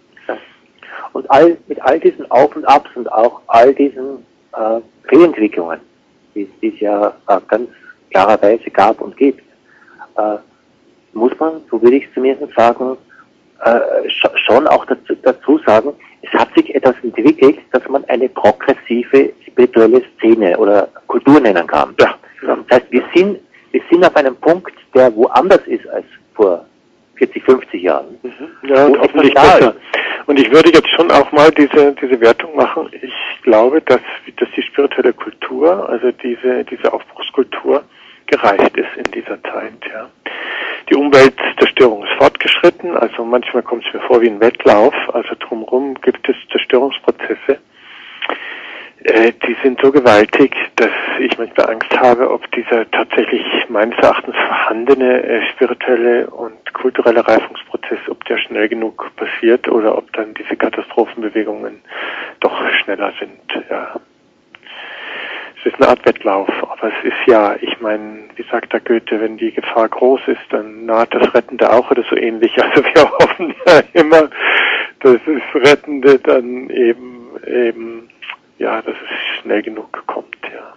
Und all, mit all diesen Auf und Abs und auch all diesen äh, Fehlentwicklungen, die, die es ja äh, ganz klarerweise gab und gibt, äh, muss man, so würde ich zumindest sagen, äh, schon auch dazu, dazu sagen, es hat sich etwas entwickelt, dass man eine progressive spirituelle Szene oder Kultur nennen kann. Ja. Das heißt, wir sind, wir sind auf einem Punkt, der woanders ist als vor vierzig, fünfzig Jahren. Mhm. Ja, und hoffentlich besser. Und ich würde jetzt schon auch mal diese, diese Wertung machen. Ich glaube, dass, dass die spirituelle Kultur, also diese, diese Aufbruchskultur, gereift ist in dieser Zeit, ja. Die Umweltzerstörung ist fortgeschritten, also manchmal kommt es mir vor wie ein Wettlauf, also drumherum gibt es Zerstörungsprozesse. Äh, die sind so gewaltig, dass ich manchmal Angst habe, ob dieser tatsächlich meines Erachtens vorhandene äh, spirituelle und kulturelle Reifungsprozess, ob der schnell genug passiert oder ob dann diese Katastrophenbewegungen doch schneller sind, ja. Es ist eine Art Wettlauf, aber es ist ja, ich meine, wie sagt der Goethe, wenn die Gefahr groß ist, dann naht das Rettende auch oder so ähnlich. Also wir hoffen ja immer, dass das Rettende dann eben, eben, ja, dass es schnell genug kommt, ja.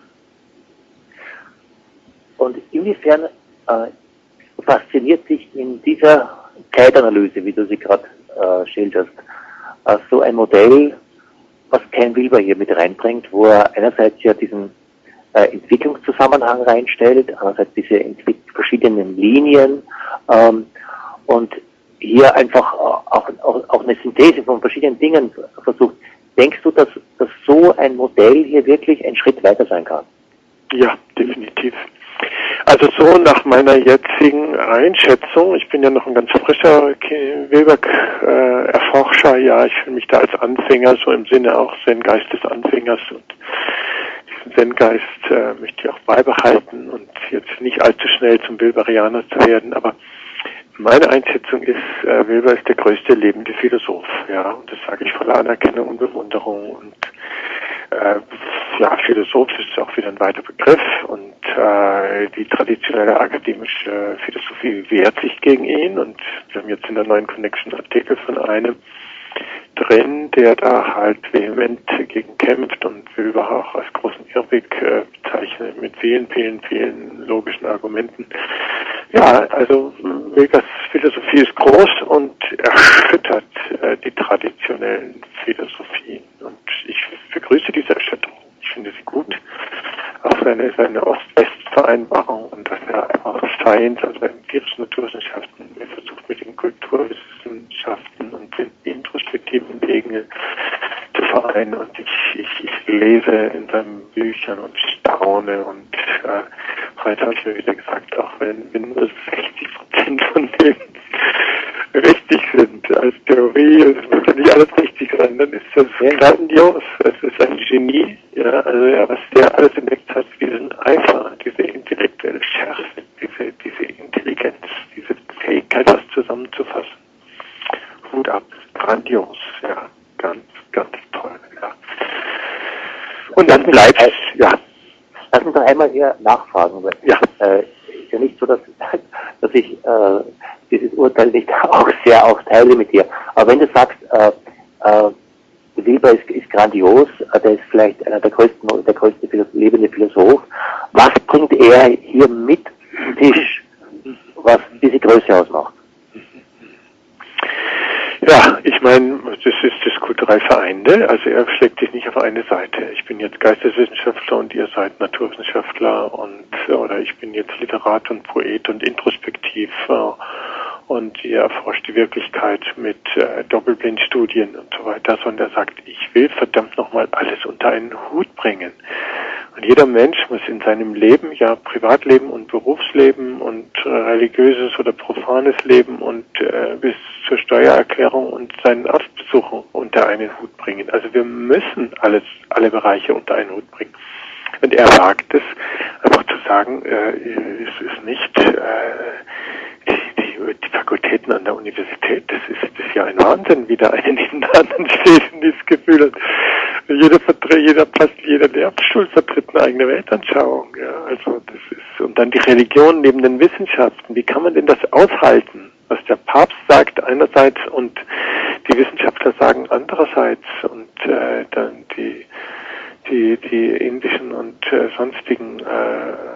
Und inwiefern äh, fasziniert sich in dieser Zeitanalyse, wie du sie gerade äh, schilderst, äh, so ein Modell, was Ken Wilber hier mit reinbringt, wo er einerseits ja diesen äh, Entwicklungszusammenhang reinstellt, andererseits diese Entwick- verschiedenen Linien ähm, und hier einfach auch, auch, auch eine Synthese von verschiedenen Dingen versucht. Denkst du, dass, dass so ein Modell hier wirklich ein Schritt weiter sein kann? Ja, definitiv. Also so nach meiner jetzigen Einschätzung, ich bin ja noch ein ganz frischer Wilber-Erforscher, äh, ja, ich fühle mich da als Anfänger, so im Sinne auch Zen-Geist des Anfängers und diesen Zen-Geist äh, möchte ich auch beibehalten und jetzt nicht allzu schnell zum Wilberianer zu werden, aber meine Einschätzung ist, äh, Wilber ist der größte lebende Philosoph, ja, und das sage ich voller Anerkennung und Bewunderung und äh, ja, Philosoph ist auch wieder ein weiter Begriff und äh, die traditionelle akademische Philosophie wehrt sich gegen ihn und wir haben jetzt in der neuen Connection Artikel von einem drin, der da halt vehement gegen kämpft und Wilber auch als großen Irrweg äh, bezeichnet mit vielen, vielen, vielen logischen Argumenten. Ja, also Wilbers Philosophie ist groß und erschüttert äh, die traditionellen Philosophien und ich begrüße diese Erschütterung. Ich finde sie gut. Auch seine, seine Ost-West-Vereinbarung und dass er auch Science, also empirischen Naturwissenschaften, er versucht mit den Kulturwissenschaften und den introspektiven Wegen zu vereinen. Und ich, ich, ich lese in seinen Büchern und staune und äh, heute habe ich mir wieder gesagt, auch wenn, wenn nur sechzig Prozent von dem richtig sind als Theorie, es muss ja nicht alles richtig sein, dann ist das grandios, es ist ein Genie, ja, also ja, was der alles entdeckt hat, diesen Eifer, diese intellektuelle Schärfe, diese, diese Intelligenz, diese Fähigkeit, das zusammenzufassen. Hut ab, grandios, ja, ganz, ganz toll, ja. Und dann bleibt es, ja. Lass uns doch einmal hier nachfragen, weil ja. äh, ist ja nicht so, dass, dass ich äh, dieses Urteil nicht auch sehr auch teile mit dir. Aber wenn du sagst, äh, äh, Wilber ist, ist grandios, äh, der ist vielleicht einer der größten, der größte Philosoph, lebende Philosoph, was bringt er hier mit zum Tisch, was diese Größe ausmacht? Ja, ich meine, das ist das kulturell Vereinte, also er schlägt sich nicht auf eine Seite. Ich bin jetzt Geisteswissenschaftler und ihr seid Naturwissenschaftler und oder ich bin jetzt Literat und Poet und introspektiv äh, und ihr erforscht die Wirklichkeit mit äh, Doppelblindstudien und so weiter, sondern er sagt, ich will verdammt nochmal alles unter einen Hut bringen. Und jeder Mensch muss in seinem Leben, ja Privatleben und Berufsleben und äh, religiöses oder profanes Leben und äh, bis zur Steuererklärung und seinen Arztbesuchen unter einen Hut bringen. Also wir müssen alles, alle Bereiche unter einen Hut bringen. Und er wagt es, einfach zu sagen, äh, es ist nicht äh, die, die, die Fakultäten an der Universität, das ist, das ist ja ein Wahnsinn, wie da eine neben der anderen steht und dieses Gefühl hat. Jeder, jeder, fast jeder Lehrstuhl vertritt eine eigene Weltanschauung, ja, also das ist, und dann die Religion neben den Wissenschaften, wie kann man denn das aushalten, was der Papst sagt einerseits und die Wissenschaftler sagen andererseits und äh, dann die die die indischen und äh, sonstigen äh,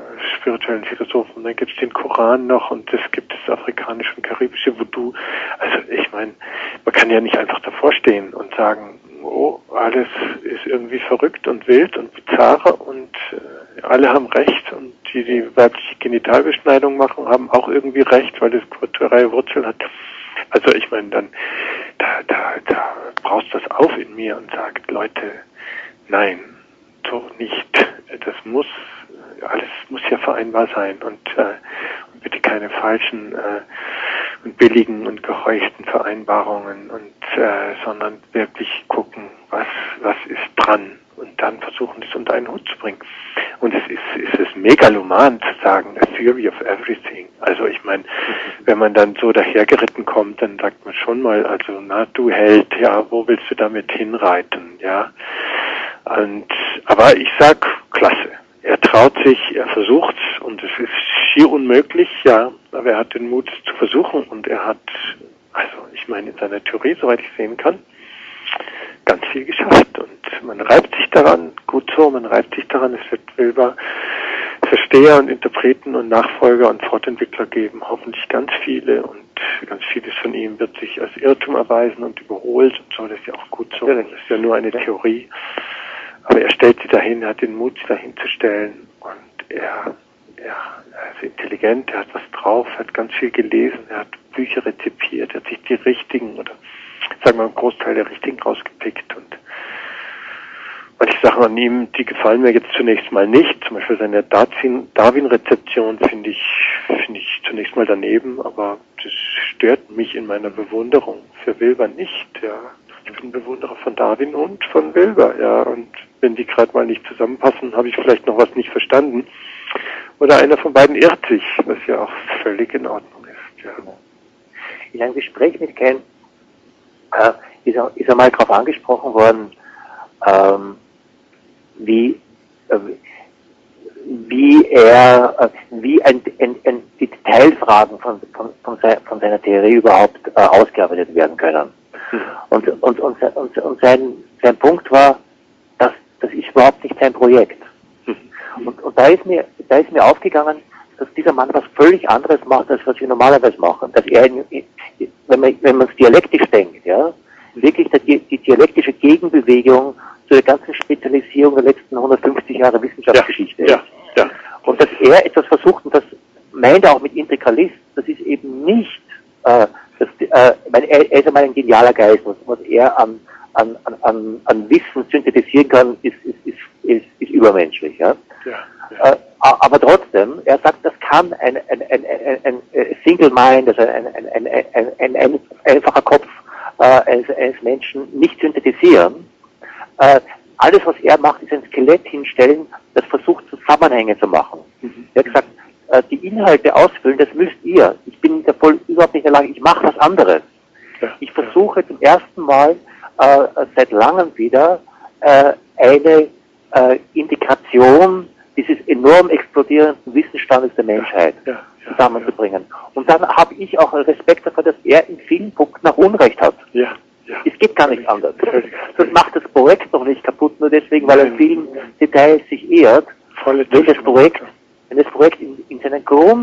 spirituellen Philosophen. Dann gibt es den Koran noch und es gibt das afrikanische und karibische Voodoo. Also ich meine, man kann ja nicht einfach davor stehen und sagen, oh, alles ist irgendwie verrückt und wild und bizarre und äh, alle haben Recht und die, die weibliche Genitalbeschneidung machen, haben auch irgendwie Recht, weil das kulturelle Wurzeln hat. Also ich meine, dann da, da, da braust das auf in mir und sagt, Leute, nein, so nicht. Das muss, alles muss ja vereinbar sein und, äh, und bitte keine falschen äh, und billigen und geheuchten Vereinbarungen und äh, sondern wirklich gucken, was was ist dran und dann versuchen, das unter einen Hut zu bringen. Und es ist es ist megaloman zu sagen, a theory of everything. Also ich meine, wenn man dann so dahergeritten kommt, dann sagt man schon mal, also na du Held, ja, wo willst du damit hinreiten, ja? Und aber ich sag, klasse. Er traut sich, er versucht's und es ist schier unmöglich, ja, aber er hat den Mut zu versuchen und er hat, also ich meine in seiner Theorie, soweit ich sehen kann, ganz viel geschafft und man reibt sich daran, gut so, man reibt sich daran, es wird Wilber Versteher und Interpreten und Nachfolger und Fortentwickler geben, hoffentlich ganz viele und ganz vieles von ihm wird sich als Irrtum erweisen und überholt und so, das ist ja auch gut so, das ist ja nur eine Theorie. Aber er stellt sie dahin, er hat den Mut, sie dahin zu stellen und er, er, er ist intelligent, er hat was drauf, er hat ganz viel gelesen, er hat Bücher rezipiert, er hat sich die richtigen oder sagen wir einen Großteil der richtigen rausgepickt und manche Sachen an ihm, die gefallen mir jetzt zunächst mal nicht, zum Beispiel seine Darwin-Rezeption finde ich, finde ich zunächst mal daneben, aber das stört mich in meiner Bewunderung für Wilber nicht, ja. Ich bin Bewunderer von Darwin und von Wilber, ja, und wenn die gerade mal nicht zusammenpassen, habe ich vielleicht noch was nicht verstanden. Oder einer von beiden irrt sich, was ja auch völlig in Ordnung ist, ja. In einem Gespräch mit Ken äh, ist, er, ist er mal darauf angesprochen worden, ähm, wie, äh, wie er, äh, wie ein, ein, ein, die Detailfragen von, von, von, se, von seiner Theorie überhaupt äh, ausgearbeitet werden können. Und, und, und, und, und sein, sein Punkt war, dass das ist überhaupt nicht sein Projekt. Und, und da ist mir, da ist mir aufgegangen, dass dieser Mann was völlig anderes macht, als was wir normalerweise machen. Dass er, in, wenn man, wenn man es dialektisch denkt, ja, wirklich die, die dialektische Gegenbewegung zu der ganzen Spezialisierung der letzten hundertfünfzig Jahre Wissenschaftsgeschichte ist. Ja, ja, ja. Und dass er etwas versucht, und das meint er auch mit Integralist, das ist eben nicht, äh, das, äh, weil er, er ist einmal ein genialer Geist, was, was er an, an, an, an Wissen synthetisieren kann, ist, ist, ist, ist, ist übermenschlich, ja. Ja, ja. Äh, aber trotzdem, er sagt, das kann ein, ein, ein, ein, ein Single Mind, also ein, ein, ein, ein, ein, ein einfacher Kopf äh, eines, eines Menschen nicht synthetisieren. Äh, alles, was er macht, ist ein Skelett hinstellen, das versucht, Zusammenhänge zu machen. Mhm. Er hat gesagt, äh, die Inhalte ausfüllen, das müsst ihr. Ich bin da voll überhaupt nicht in der Lage, ich mache was anderes. Ja, ich versuche ja. zum ersten Mal äh, seit langem wieder äh, eine äh, Integration dieses enorm explodierenden Wissensstandes der Menschheit ja, ja, ja, zusammenzubringen. Ja. Und dann habe ich auch Respekt dafür, dass er in vielen Punkten auch Unrecht hat. Ja, ja. Es geht gar nicht anders. Das macht das Projekt noch nicht kaputt, nur deswegen, weil er in vielen Details sich ehrt. Wenn das Projekt, wenn das Projekt in, in seinen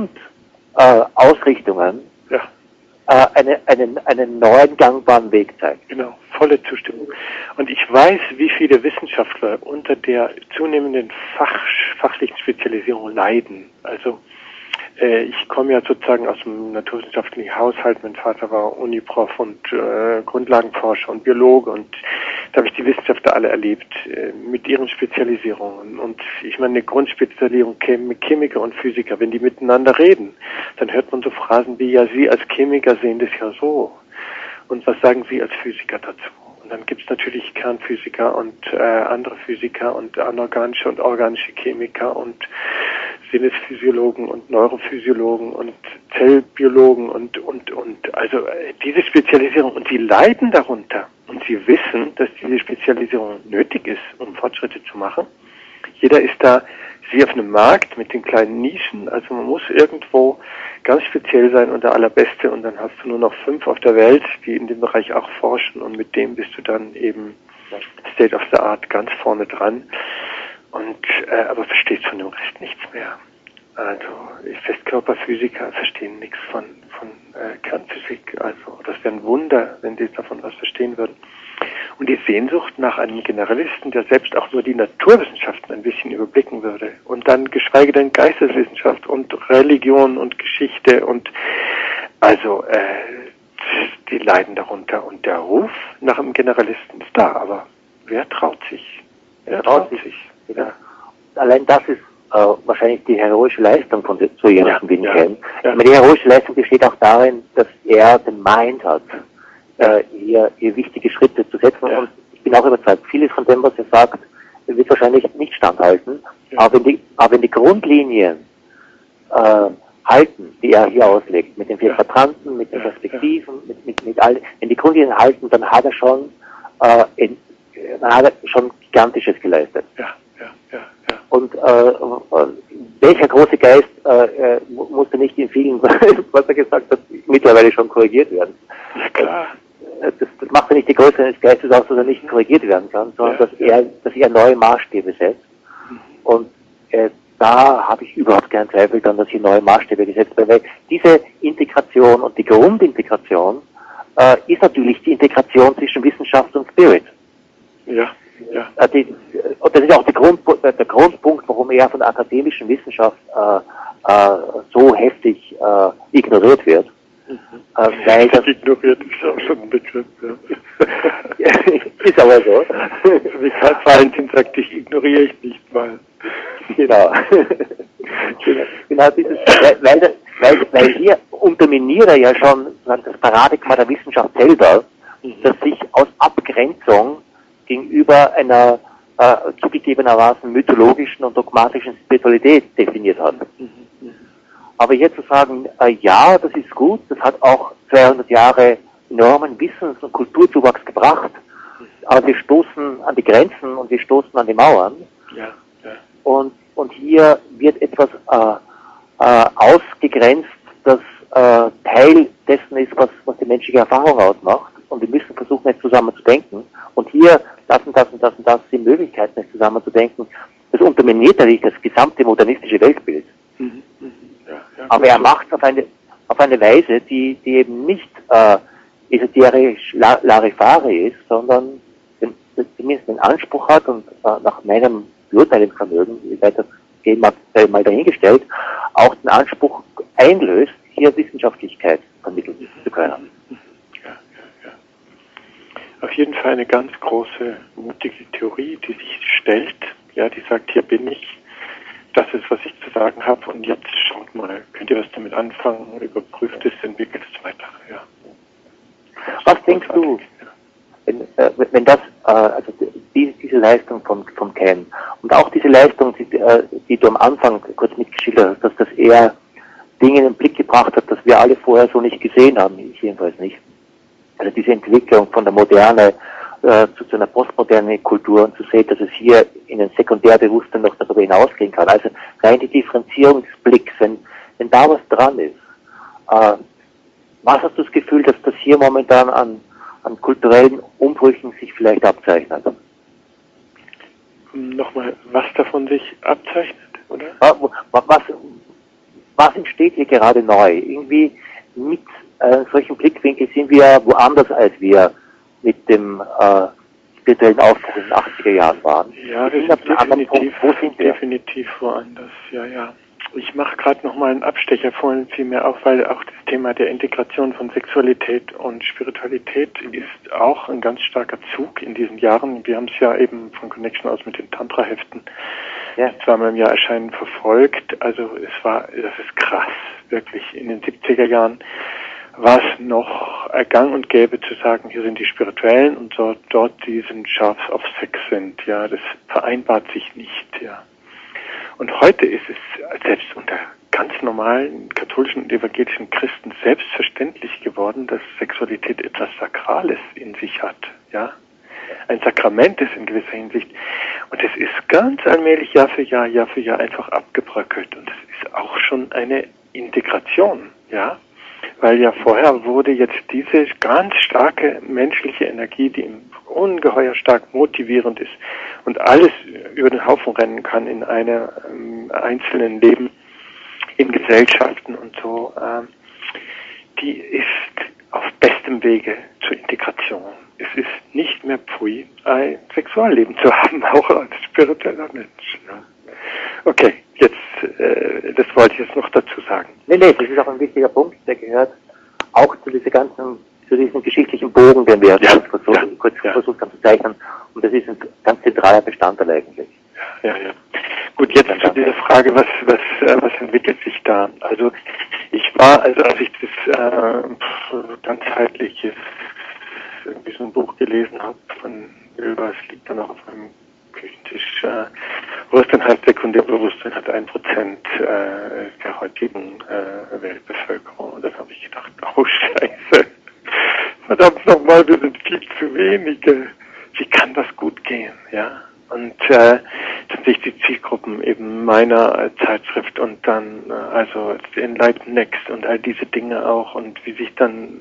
Grundausrichtungen äh, ja. äh, eine, einen, einen neuen gangbaren Weg zeigt. Genau, volle Zustimmung. Und ich weiß, wie viele Wissenschaftler unter der zunehmenden Fach, fachlichen Spezialisierung leiden. Also äh, ich komme ja sozusagen aus dem naturwissenschaftlichen Haushalt. Mein Vater war Uniprof und äh, Grundlagenforscher und Biologe und da habe ich die Wissenschaftler alle erlebt äh, mit ihren Spezialisierungen. Und ich meine, eine Grundspezialisierung Chem- Chemiker und Physiker, wenn die miteinander reden, dann hört man so Phrasen wie, ja, Sie als Chemiker sehen das ja so. Und was sagen Sie als Physiker dazu? Und dann gibt es natürlich Kernphysiker und äh, andere Physiker und anorganische und organische Chemiker und Sinnesphysiologen und Neurophysiologen und Zellbiologen und, und, und, also äh, diese Spezialisierung. Und sie leiden darunter. Und sie wissen, dass diese Spezialisierung nötig ist, um Fortschritte zu machen. Jeder ist da wie auf einem Markt mit den kleinen Nischen. Also man muss irgendwo ganz speziell sein und der Allerbeste und dann hast du nur noch fünf auf der Welt, die in dem Bereich auch forschen und mit dem bist du dann eben State of the Art ganz vorne dran. Und äh, aber verstehst von dem Rest nichts mehr. Also Festkörperphysiker verstehen nichts von, von äh, Kernphysik. Also das wäre ein Wunder, wenn sie davon was verstehen würden. Und die Sehnsucht nach einem Generalisten, der selbst auch nur die Naturwissenschaften ein bisschen überblicken würde und dann geschweige denn Geisteswissenschaft und Religion und Geschichte und also äh, die leiden darunter. Und der Ruf nach einem Generalisten ist da, aber wer traut sich? Wer traut sich? Ja. Allein das ist äh, wahrscheinlich die heroische Leistung von so jemandem wie ja, Ken. ja. Aber die heroische Leistung besteht auch darin, dass er den Mind hat, äh, hier, hier wichtige Schritte zu setzen. Ja. Und ich bin auch überzeugt, vieles von dem, was er sagt, wird wahrscheinlich nicht standhalten. Ja. Aber, wenn die, aber wenn die Grundlinien äh, halten, die er hier auslegt, mit den vier Quadranten, mit den ja. Perspektiven, ja. mit, mit, mit all, wenn die Grundlinien halten, dann hat er schon, äh, in, dann hat er schon Gigantisches geleistet. Ja, ja, ja, ja. Und äh, welcher große Geist äh, musste nicht in vielen, was er gesagt hat, mittlerweile schon korrigiert werden. Ja, klar. Das, das macht ja nicht die Größe eines Geistes aus, dass er nicht korrigiert werden kann, sondern ja, dass ja. er, dass er neue Maßstäbe setzt. Mhm. Und äh, da habe ich überhaupt keinen Zweifel daran, dass hier neue Maßstäbe gesetzt werden. Weil diese Integration und die Grundintegration äh, ist natürlich die Integration zwischen Wissenschaft und Spirit. Ja. Ja. Äh, die, und das ist auch der, Grund, der Grundpunkt, warum er von der akademischen Wissenschaft äh, äh, so heftig äh, ignoriert wird. Mhm. Äh, weil das ignoriert ist auch schon ein Begriff. Ja. Ist aber so. Wie Karl Valentin sagt, ich ignoriere ich nicht mal. Genau. Genau dieses, weil, weil, weil hier unterminiert er ja schon das Paradigma der Wissenschaft selber, mhm. das sich aus Abgrenzung gegenüber einer äh, zugegebenermaßen mythologischen und dogmatischen Spiritualität definiert hat. Mhm. Aber hier zu sagen, äh, ja, das ist gut, das hat auch zweihundert Jahre enormen Wissens- und Kulturzuwachs gebracht, aber wir stoßen an die Grenzen und wir stoßen an die Mauern. Ja, ja. Und, und hier wird etwas äh, äh, ausgegrenzt, das äh, Teil dessen ist, was, was die menschliche Erfahrung ausmacht. Und wir müssen versuchen, jetzt zusammen zu denken. Und hier, das und das und das und das sind Möglichkeiten, jetzt zusammen zu denken. Das unterminiert natürlich das gesamte modernistische Weltbild. Mhm. Mhm. Ja, ja, aber er macht es auf eine, auf eine Weise, die, die eben nicht äh, esoterisch Larifari ist, sondern den, zumindest den Anspruch hat und äh, nach meinem Beurteilungsvermögen, wie weit das gehen mag, sei mal dahingestellt, auch den Anspruch einlöst, hier Wissenschaftlichkeit vermitteln zu können. Ja, ja, ja. Auf jeden Fall eine ganz große, mutige Theorie, die sich stellt, ja, die sagt, hier bin ich, das ist, was ich zu sagen habe, und jetzt schaut mal, könnt ihr was damit anfangen, überprüft es, entwickelt es weiter, ja. Was denkst du, wenn, äh, wenn das, äh, also die, diese Leistung von, von Ken und auch diese Leistung, die, äh, die du am Anfang kurz mitgeschildert hast, dass das eher Dinge in den Blick gebracht hat, dass wir alle vorher so nicht gesehen haben, ich jedenfalls nicht. Also diese Entwicklung von der Moderne äh, zu, zu einer postmodernen Kultur und zu sehen, dass es hier in den Sekundärbewusstsein noch darüber hinausgehen kann. Also rein die Differenzierung des Blicks, wenn, wenn da was dran ist. Äh, was hast du das Gefühl, dass das hier momentan an, an kulturellen Umbrüchen sich vielleicht abzeichnet? Nochmal, was davon sich abzeichnet, oder? Was, was entsteht hier gerade neu? Irgendwie mit äh, solchen Blickwinkeln sind wir woanders, als wir mit dem äh, spirituellen Aufbruch in den achtziger Jahren waren. Ja, wir sind definitiv, Punkt, wo sind wir? definitiv woanders, ja, ja. Ich mache gerade nochmal einen Abstecher vorhin viel mehr auf, weil auch das Thema der Integration von Sexualität und Spiritualität ist auch ein ganz starker Zug in diesen Jahren. Wir haben es ja eben von Connection aus mit den Tantra-Heften, ja. die zweimal im Jahr erscheinen, verfolgt. Also es war, das ist krass, wirklich. In den siebziger Jahren war es noch gang und gäbe zu sagen, hier sind die Spirituellen und dort, dort die sind scharf auf Sex sind. Ja, das vereinbart sich nicht, ja. Und heute ist es selbst unter ganz normalen katholischen und evangelischen Christen selbstverständlich geworden, dass Sexualität etwas Sakrales in sich hat, ja. Ein Sakrament ist in gewisser Hinsicht. Und es ist ganz allmählich Jahr für Jahr, Jahr für Jahr einfach abgebröckelt. Und es ist auch schon eine Integration, ja. Weil ja vorher wurde jetzt diese ganz starke menschliche Energie, die ungeheuer stark motivierend ist und alles über den Haufen rennen kann in einem ähm, einzelnen Leben, in Gesellschaften und so, ähm, die ist auf bestem Wege zur Integration. Es ist nicht mehr pfui, ein Sexualleben zu haben, auch als spiritueller Mensch. Ne? Okay, jetzt, äh, das wollte ich jetzt noch dazu sagen. Nee, nee, das ist auch ein wichtiger Punkt, der gehört auch zu dieser ganzen, zu diesem geschichtlichen Bogen, den wir ja, kurz, versucht, ja, kurz ja. versucht haben zu zeichnen. Und das ist ein ganz zentraler Bestandteil eigentlich. Ja, ja, ja. Gut, jetzt zu dieser Frage, was, was, äh, was entwickelt sich da? Also, ich war, also als ich das, äh, ganzheitliches, irgendwie so ein Buch gelesen habe von Wilber, es liegt dann auch auf meinem Küchentisch, äh, Bewusstsein, Sekundärbewusstsein hat ein Prozent äh, der heutigen äh, Weltbevölkerung. Und dann habe ich gedacht, oh Scheiße, verdammt nochmal, wir sind viel zu wenige. Wie kann das gut gehen, ja? Und äh, tatsächlich die Zielgruppen eben meiner äh, Zeitschrift und dann, äh, also Enlighten Next und all diese Dinge auch und wie sich dann,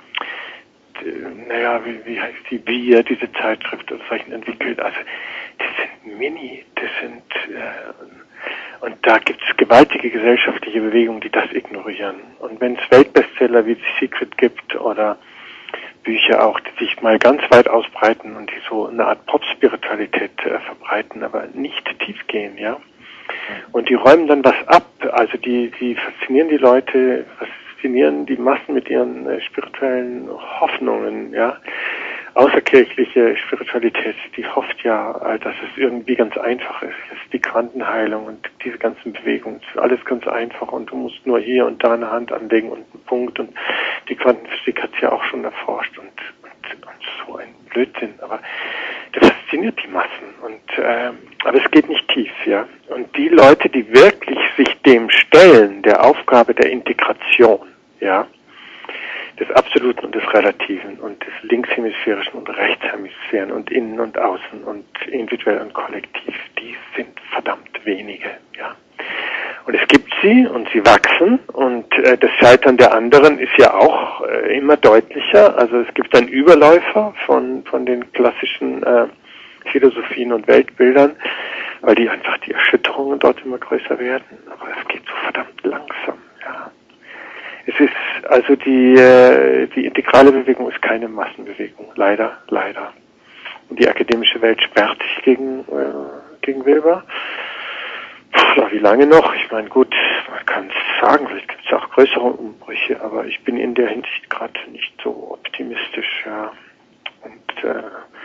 äh, naja, wie, wie heißt die, Wir, diese Zeitschrift oder solchen entwickelt. Also das sind Mini, das sind, äh, und da gibt es gewaltige gesellschaftliche Bewegungen, die das ignorieren. Und wenn es Weltbestseller wie The Secret gibt oder Bücher auch, die sich mal ganz weit ausbreiten und die so eine Art Pop-Spiritualität äh, verbreiten, aber nicht tief gehen, ja. Und die räumen dann was ab, also die, die faszinieren die Leute, faszinieren die Massen mit ihren äh, spirituellen Hoffnungen, ja. Außerkirchliche Spiritualität, die hofft ja, äh, dass es irgendwie ganz einfach ist. Das ist die Quantenheilung und diese ganzen Bewegungen, das ist alles ganz einfach und du musst nur hier und da eine Hand anlegen und einen Punkt und die Quantenphysik hat es ja auch schon erforscht und, und, und so ein Blödsinn, aber das fasziniert die Massen und äh, aber es geht nicht tief, ja. Und die Leute, die wirklich sich dem stellen, der Aufgabe der Integration, ja, des Absoluten und des Relativen und des Linkshemisphärischen und Rechtshemisphären und Innen und Außen und individuell und kollektiv, die sind verdammt wenige, ja. Und es gibt sie und sie wachsen und äh, das Scheitern der anderen ist ja auch äh, immer deutlicher. Also es gibt einen Überläufer von von den klassischen äh, Philosophien und Weltbildern, weil die einfach die Erschütterungen dort immer größer werden. Aber es geht so verdammt langsam, ja. Es ist, also die, äh, die integrale Bewegung ist keine Massenbewegung. Leider, leider. Und die akademische Welt sperrt sich gegen, äh, gegen Wilber. Puh, wie lange noch? Ich meine, gut, man kann es sagen, vielleicht gibt es auch größere Umbrüche, aber ich bin in der Hinsicht gerade nicht so optimistisch, ja. Und, äh,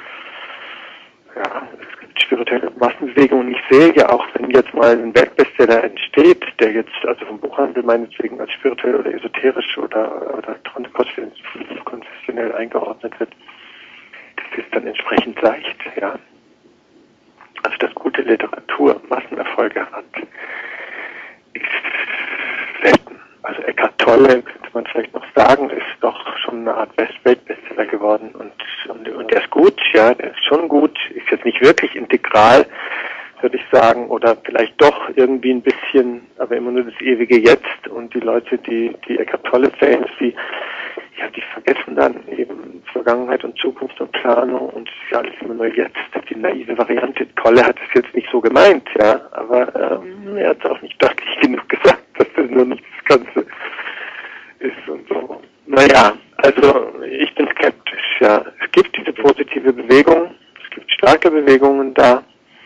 ja, es gibt spirituelle Massenbewegungen und ich sehe ja auch, wenn jetzt mal ein Weltbestseller entsteht, der jetzt also vom Buchhandel meinetwegen als spirituell oder esoterisch oder, oder konfessionell eingeordnet wird, das ist dann entsprechend leicht, ja. Also dass gute Literatur Massenerfolge hat, ist selten. Also Eckhart Tolle, könnte man vielleicht noch sagen, ist doch schon eine Art Weltbestseller geworden und, und, und der ist gut, ja, der ist schon gut, ist jetzt nicht wirklich integral, würde ich sagen, oder vielleicht doch irgendwie ein bisschen, aber immer nur das ewige Jetzt und die Leute, die, die Eckhart Tolle-Fans, die, ja, die vergessen dann eben Vergangenheit und Zukunft und Planung und es ist ja alles immer nur jetzt, die naive Variante. Tolle hat es jetzt nicht so gemeint, ja, aber ähm, er hat es auch nicht deutlich genug gesagt, dass das nur nicht das Ganze ist und so. Naja, also ich bin skeptisch, ja. Es gibt diese positive Bewegung, es gibt starke Bewegungen da,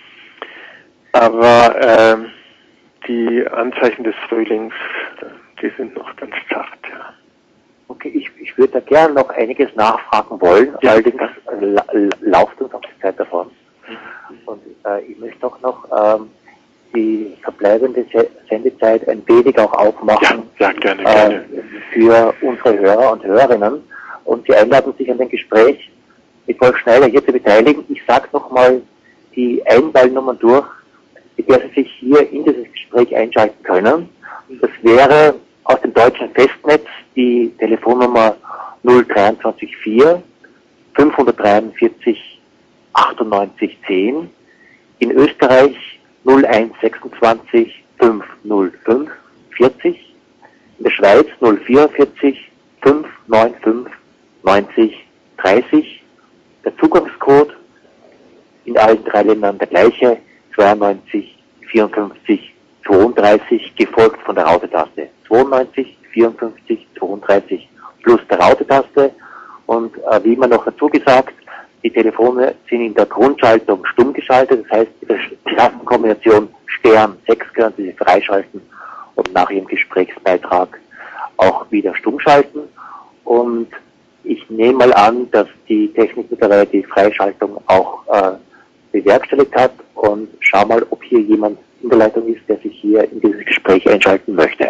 aber ähm, die Anzeichen des Frühlings, die sind noch ganz zart, ja. Okay, ich, ich würde da gerne noch einiges nachfragen wollen, ja. Allerdings äh, la, lauft uns auch die Zeit davon. Mhm. Und äh, ich möchte auch noch ähm, die verbleibende Sendezeit ein wenig auch aufmachen, ja, ja, gerne, gerne. Äh, für unsere Hörer und Hörerinnen. Und Sie einladen sich an den Gespräch mit Wolf Schneider hier zu beteiligen. Ich sage nochmal die Einwahlnummern durch, mit der Sie sich hier in dieses Gespräch einschalten können. Das wäre aus dem deutschen Festnetz die Telefonnummer null zwei drei vier fünfhundertdreiundvierzig achtundneunzig zehn, in Österreich null eins sechsundzwanzig fünfhundertfünf vierzig, in der Schweiz null vierundvierzig fünfhunderfünfundneunzig neunzig dreißig, der Zugangscode in allen drei Ländern der gleiche, zweiundneunzig vierundfünfzig zweiunddreißig gefolgt von der Raute-Taste. zweiundneunzig, vierundfünfzig, zweiunddreißig plus der Raute-Taste. Und äh, wie immer noch dazu gesagt, die Telefone sind in der Grundschaltung stumm geschaltet. Das heißt, die Tastenkombination Stern sechs können Sie freischalten und nach Ihrem Gesprächsbeitrag auch wieder stumm schalten. Und ich nehme mal an, dass die Technik mittlerweile die Freischaltung auch äh, bewerkstelligt hat, und schau mal, ob hier jemand in der Leitung ist, der sich hier in dieses Gespräch einschalten möchte.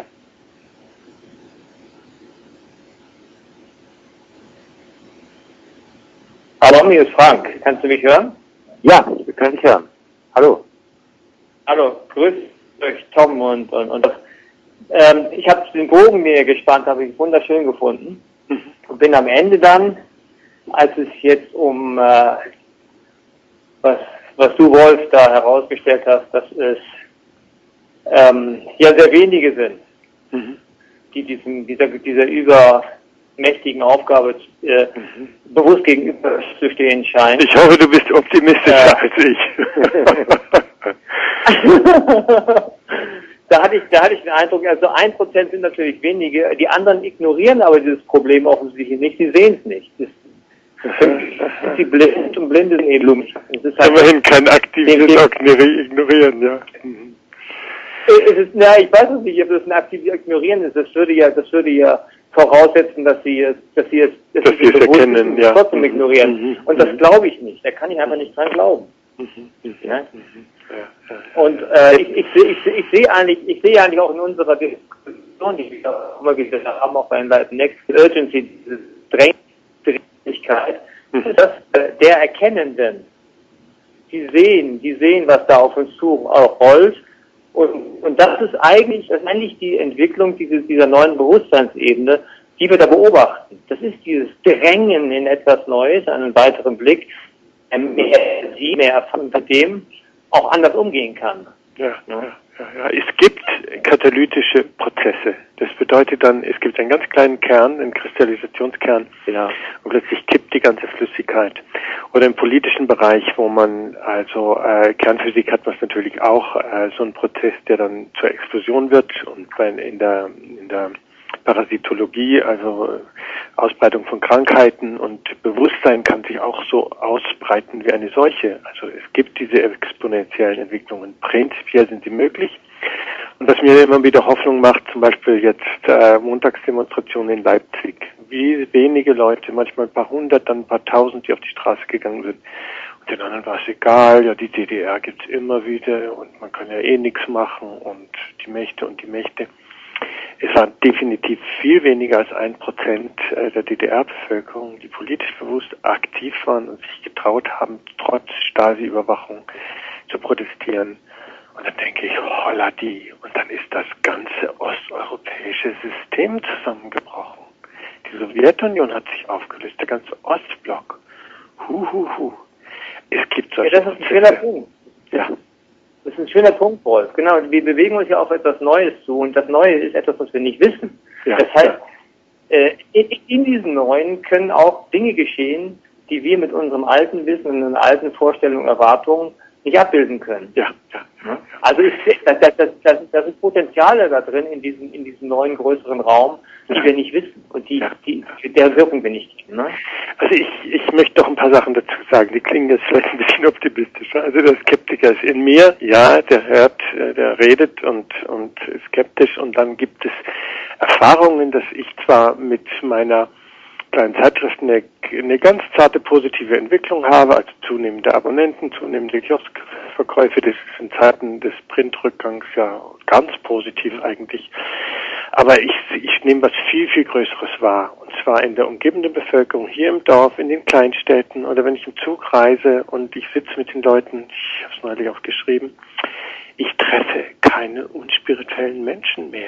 Hallo, hier ist Frank. Kannst du mich hören? Ja, wir können dich hören. Hallo. Hallo, grüß euch, Tom und und, und ähm, ich habe den Bogen mir gespannt, habe ich wunderschön gefunden und bin am Ende dann, als es jetzt um äh, was was du, Wolf, da herausgestellt hast, dass es ähm, ja sehr wenige sind, mhm. die diesem dieser dieser übermächtigen Aufgabe äh, mhm. bewusst gegenüberzustehen scheinen. Ich hoffe, du bist optimistischer äh, als ich. Da hatte ich, da hatte ich den Eindruck, also ein Prozent sind natürlich wenige, die anderen ignorieren aber dieses Problem offensichtlich nicht, sie sehen es nicht. Das, das die blind und blinde sind eben. Es ist halt immerhin kein aktives Ignorieren, ja. Mhm. Es ist, na, ich weiß es nicht, ob das ein aktives Ignorieren ist. Das würde ja, das würde ja voraussetzen, dass sie es, dass sie es, dass dass sie es erkennen, ja. trotzdem mhm. ignorieren. Mhm. Und das glaube ich nicht. Da kann ich einfach nicht dran glauben. Mhm. Ja? Mhm. Ja, ja, ja. Und äh, ich, ich, ich, ich, ich sehe eigentlich, ich sehe eigentlich auch in unserer Diskussion, die wir auch immer gesagt haben, auch bei Enlightened Next Urgency, diese Dringlichkeit, mhm. dass äh, der Erkennenden, die sehen, die sehen, was da auf uns zu auch rollt. Und, und das ist eigentlich, das ist eigentlich die Entwicklung dieser, dieser neuen Bewusstseinsebene, die wir da beobachten. Das ist dieses Drängen in etwas Neues, einen weiteren Blick, mehr sie, mehr Erfahrung mit dem auch anders umgehen kann. Ja, ja, ja, ja. Es gibt katalytische Prozesse. Das bedeutet dann, es gibt einen ganz kleinen Kern, einen Kristallisationskern, ja. Und plötzlich kippt die ganze Flüssigkeit. Oder im politischen Bereich, wo man also äh, Kernphysik hat, man natürlich auch äh, so einen Prozess, der dann zur Explosion wird, und in der in der Parasitologie, also Ausbreitung von Krankheiten, und Bewusstsein kann sich auch so ausbreiten wie eine Seuche. Also es gibt diese exponentiellen Entwicklungen. Prinzipiell sind sie möglich. Und was mir immer wieder Hoffnung macht, zum Beispiel jetzt äh, Montagsdemonstration in Leipzig, wie wenige Leute, manchmal ein paar hundert, dann ein paar tausend, die auf die Straße gegangen sind. Und den anderen war es egal, ja, die D D R gibt's immer wieder und man kann ja eh nichts machen und die Mächte und die Mächte. Es waren definitiv viel weniger als ein Prozent der D D R-Bevölkerung, die politisch bewusst aktiv waren und sich getraut haben, trotz Stasi-Überwachung zu protestieren. Und dann denke ich, holla die, und dann ist das ganze osteuropäische System zusammengebrochen. Die Sowjetunion hat sich aufgelöst, der ganze Ostblock. Hu, hu, hu. Es gibt solche ja, das ist ein schöner Punkt. Ja. Das ist ein schöner Punkt, Wolf. Genau, wir bewegen uns ja auf etwas Neues zu, und das Neue ist etwas, was wir nicht wissen. Ja, das heißt, ja. äh, in, in diesem Neuen können auch Dinge geschehen, die wir mit unserem alten Wissen und unseren alten Vorstellungen, Erwartungen nicht abbilden können. Ja, ja. ja. Also ich, das, das, das, das, das sind Potenziale da drin in diesem, in diesem neuen, größeren Raum, die ja. wir nicht wissen und die, ja. die, deren Wirkung wir nicht kennen. Ne? Also ich, ich möchte doch ein paar Sachen dazu sagen. Die klingen jetzt vielleicht ein bisschen optimistischer. Also der Skeptiker ist in mir, ja, der hört, der redet und, und ist skeptisch, und dann gibt es Erfahrungen, dass ich zwar mit meiner kleinen Zeitschrift eine, eine ganz zarte positive Entwicklung habe, also zunehmende Abonnenten, zunehmende Kioskverkäufe, das ist in Zeiten des Printrückgangs ja ganz positiv eigentlich. Aber ich, ich nehme was viel, viel Größeres wahr, und zwar in der umgebenden Bevölkerung, hier im Dorf, in den Kleinstädten, oder wenn ich im Zug reise und ich sitze mit den Leuten, ich habe es neulich auch geschrieben, ich treffe keine unspirituellen Menschen mehr,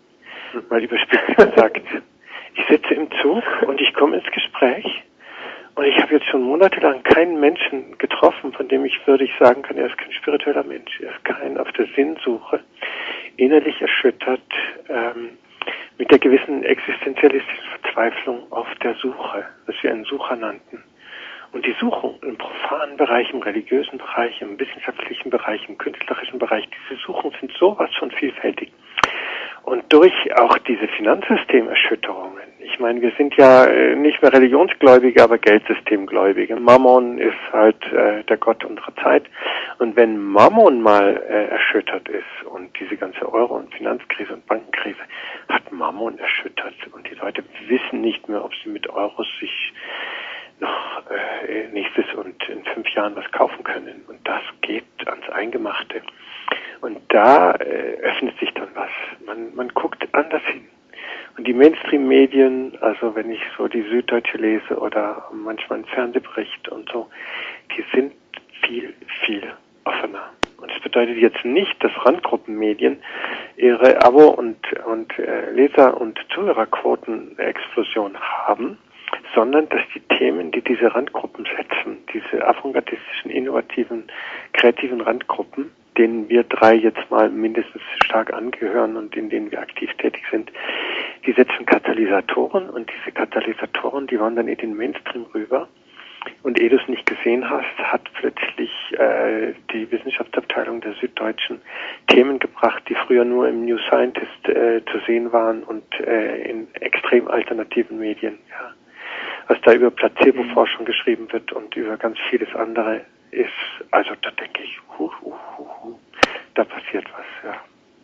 mal überspitzt gesagt. Ich sitze im Zug und ich komme ins Gespräch, und ich habe jetzt schon monatelang keinen Menschen getroffen, von dem ich würde ich sagen kann, er ist kein spiritueller Mensch, er ist kein auf der Sinnsuche, innerlich erschüttert, ähm, mit der gewissen existenzialistischen Verzweiflung auf der Suche, was wir einen Sucher nannten. Und die Suchen im profanen Bereich, im religiösen Bereich, im wissenschaftlichen Bereich, im künstlerischen Bereich, diese Suchen sind sowas von vielfältig. Und durch auch diese Finanzsystemerschütterungen, ich meine, wir sind ja nicht mehr Religionsgläubige, aber Geldsystemgläubige. Mammon ist halt äh, der Gott unserer Zeit. Und wenn Mammon mal äh, erschüttert ist und diese ganze Euro- und Finanzkrise und Bankenkrise hat Mammon erschüttert und die Leute wissen nicht mehr, ob sie mit Euros sich noch äh, nächstes und in fünf Jahren was kaufen können. Und das geht ans Eingemachte. Und da äh, öffnet sich dann was. Man, man guckt anders hin. Und die Mainstream-Medien, also wenn ich so die Süddeutsche lese oder manchmal einen Fernsehbericht und so, die sind viel, viel offener. Und es bedeutet jetzt nicht, dass Randgruppenmedien ihre Abo- und, und äh, Leser- und Zuhörerquoten-Explosion haben, sondern dass die Themen, die diese Randgruppen setzen, diese avantgardistischen, innovativen, kreativen Randgruppen, denen wir drei jetzt mal mindestens stark angehören und in denen wir aktiv tätig sind, die setzen Katalysatoren und diese Katalysatoren, die wandern in den Mainstream rüber. Und ehe du es nicht gesehen hast, hat plötzlich äh, die Wissenschaftsabteilung der Süddeutschen Themen gebracht, die früher nur im New Scientist äh, zu sehen waren und äh, in extrem alternativen Medien. Ja. Was da über Placebo-Forschung geschrieben wird und über ganz vieles andere ist, also da denke ich, hu, hu, hu, hu, da passiert was, ja.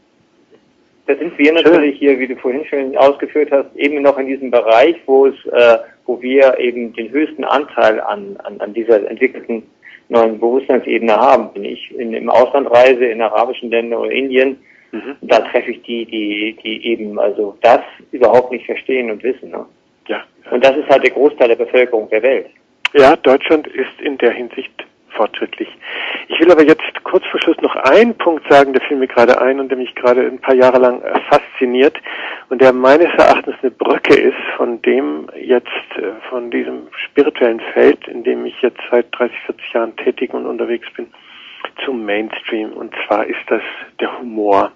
Da sind wir natürlich hier, wie du vorhin schon ausgeführt hast, eben noch in diesem Bereich, wo es, äh, wo wir eben den höchsten Anteil an, an, an dieser entwickelten neuen Bewusstseinsebene haben. Wenn ich in, im Ausland reise, in arabischen Ländern oder Indien, mhm. da treffe ich die, die, die eben also das überhaupt nicht verstehen und wissen. Ne? Ja, ja. Und das ist halt der Großteil der Bevölkerung der Welt. Ja, Deutschland ist in der Hinsicht fortschrittlich. Ich will aber jetzt kurz vor Schluss noch einen Punkt sagen, der fiel mir gerade ein und der mich gerade ein paar Jahre lang äh, fasziniert und der meines Erachtens eine Brücke ist von dem jetzt, äh, von diesem spirituellen Feld, in dem ich jetzt seit dreißig, vierzig Jahren tätig und unterwegs bin, zum Mainstream. Und zwar ist das der Humor.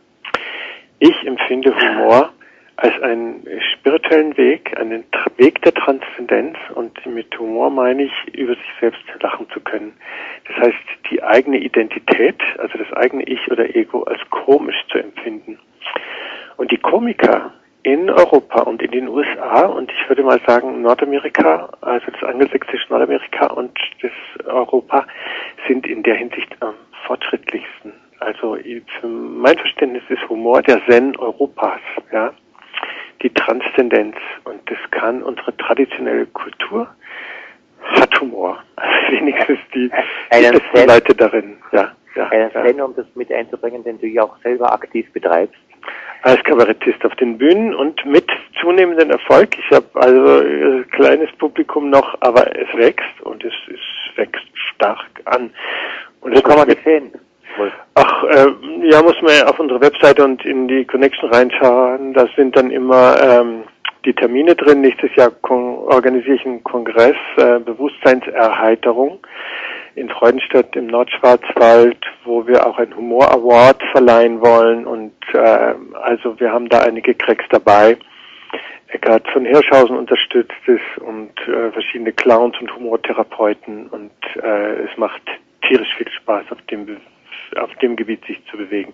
Ich empfinde Humor als einen spirituellen Weg, einen Weg der Transzendenz, und mit Humor meine ich, über sich selbst lachen zu können. Das heißt, die eigene Identität, also das eigene Ich oder Ego, als komisch zu empfinden. Und die Komiker in Europa und in den U S A und ich würde mal sagen Nordamerika, also das angelsächsische Nordamerika und das Europa, sind in der Hinsicht am fortschrittlichsten. Also für mein Verständnis ist Humor der Zen Europas, ja. Die Transzendenz, und das kann unsere traditionelle Kultur, hat Humor. Also wenigstens die, die besten Leute darin. Ja, ja, einen ja. Zen, um das mit einzubringen, den du ja auch selber aktiv betreibst. Als Kabarettist auf den Bühnen und mit zunehmendem Erfolg. Ich habe also ein kleines Publikum noch, aber es wächst und es, es wächst stark an. Und Wo kann man das sehen? Ach, äh, ja, muss man auf unsere Webseite und in die Connection reinschauen. Da sind dann immer ähm, die Termine drin. Nächstes Jahr organisiere ich einen Kongress, äh, Bewusstseinserheiterung in Freudenstadt im Nordschwarzwald, wo wir auch einen Humor Award verleihen wollen. Und äh, also wir haben da einige Cracks dabei. Eckhard von Hirschhausen unterstützt es und äh, verschiedene Clowns und Humortherapeuten. Und äh, es macht tierisch viel Spaß, auf dem Be auf dem Gebiet sich zu bewegen.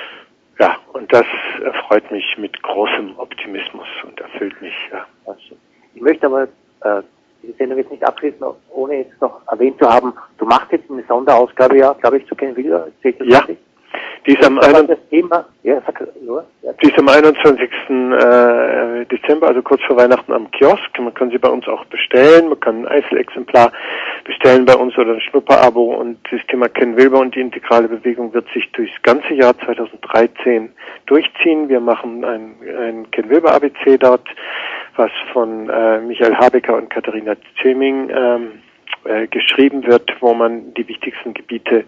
Ja, und das erfreut mich mit großem Optimismus und erfüllt mich, ja. Ich möchte aber äh, diese Sendung jetzt nicht abschließen, ohne jetzt noch erwähnt zu haben, du machst jetzt eine Sonderausgabe, ja, glaube ich, zu Ken Wilder. Ja, die ist am, ein, das Thema, ja, sag nur, ja. Die ist am einundzwanzigsten Äh, Dezember, also kurz vor Weihnachten, am Kiosk. Man kann sie bei uns auch bestellen. Man kann ein Einzelexemplar bestellen bei uns oder ein Schnupperabo. Und das Thema Ken Wilber und die integrale Bewegung wird sich durchs ganze Jahr zweitausenddreizehn durchziehen. Wir machen ein, ein Ken Wilber A B C dort, was von äh, Michael Habecker und Katharina Zeming ähm, äh, geschrieben wird, wo man die wichtigsten Gebiete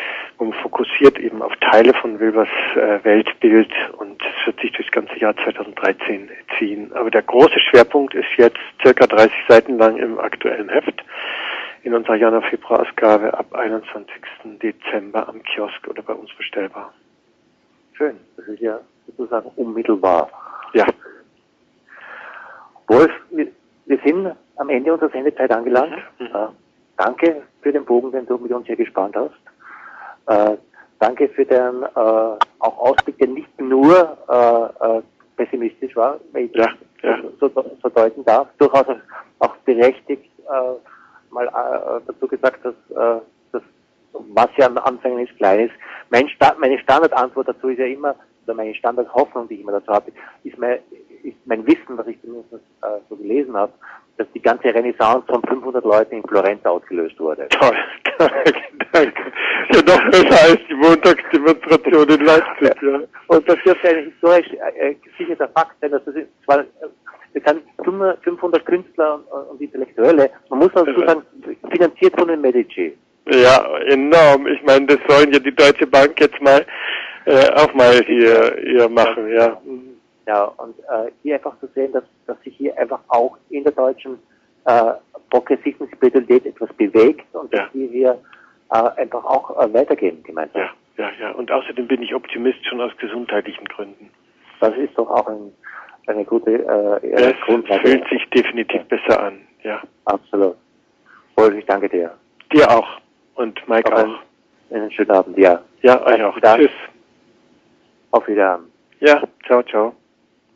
um fokussiert eben auf Teile von Wilbers äh, Weltbild, und es wird sich durchs ganze Jahr zweitausenddreizehn ziehen. Aber der große Schwerpunkt ist jetzt circa dreißig Seiten lang im aktuellen Heft in unserer Januar-Februar-Ausgabe ab einundzwanzigsten Dezember am Kiosk oder bei uns bestellbar. Schön, das ist ja sozusagen unmittelbar. Ja. Wolf, wir, wir sind am Ende unserer Sendezeit angelangt. Mhm. Ja. danke für den Bogen, den du mit uns hier gespannt hast. Äh, danke für den äh, auch Ausblick, der nicht nur äh, äh, pessimistisch war, wenn ich das ja, ja. So, so, so deuten darf. Durchaus auch berechtigt äh, mal äh, dazu gesagt, dass, äh, dass was ja am Anfang ist, klein ist. Mein Sta meine Standardantwort dazu ist ja immer, oder meine Standardhoffnung, die ich immer dazu habe, ist mein, ist mein Wissen, was ich zumindest äh, so gelesen habe, dass die ganze Renaissance von fünfhundert Leuten in Florenz ausgelöst wurde. Toll, danke, danke. Ist ja noch besser als die Montagsdemonstration in Leipzig, ja. Und das dürfte ein historisch äh, gesicherter Fakt sein, dass das ist, zwar, wir sind fünfhundert Künstler und, und Intellektuelle, man muss dazu sagen, finanziert von den Medici. Ja, enorm. Ich meine, das sollen ja die Deutsche Bank jetzt mal äh, auch mal hier, hier machen, ja. Ja, und äh, hier einfach zu sehen, dass, dass sich hier einfach auch in der deutschen äh, progressiven Spiritualität etwas bewegt und ja. dass wir hier äh, einfach auch äh, weitergehen gemeinsam. Ja, ja, ja. Und außerdem bin ich Optimist schon aus gesundheitlichen Gründen. Das ist doch auch ein, eine gute äh, das Grundlage. Fühlt sich definitiv ja. besser an, ja. Absolut. Wolf, ich danke dir. Dir auch. Und Mike auch. auch. Einen schönen Abend, ja. Ja, euch auch. Dank. Tschüss. Auf Wiedersehen. Ja, ciao, ciao.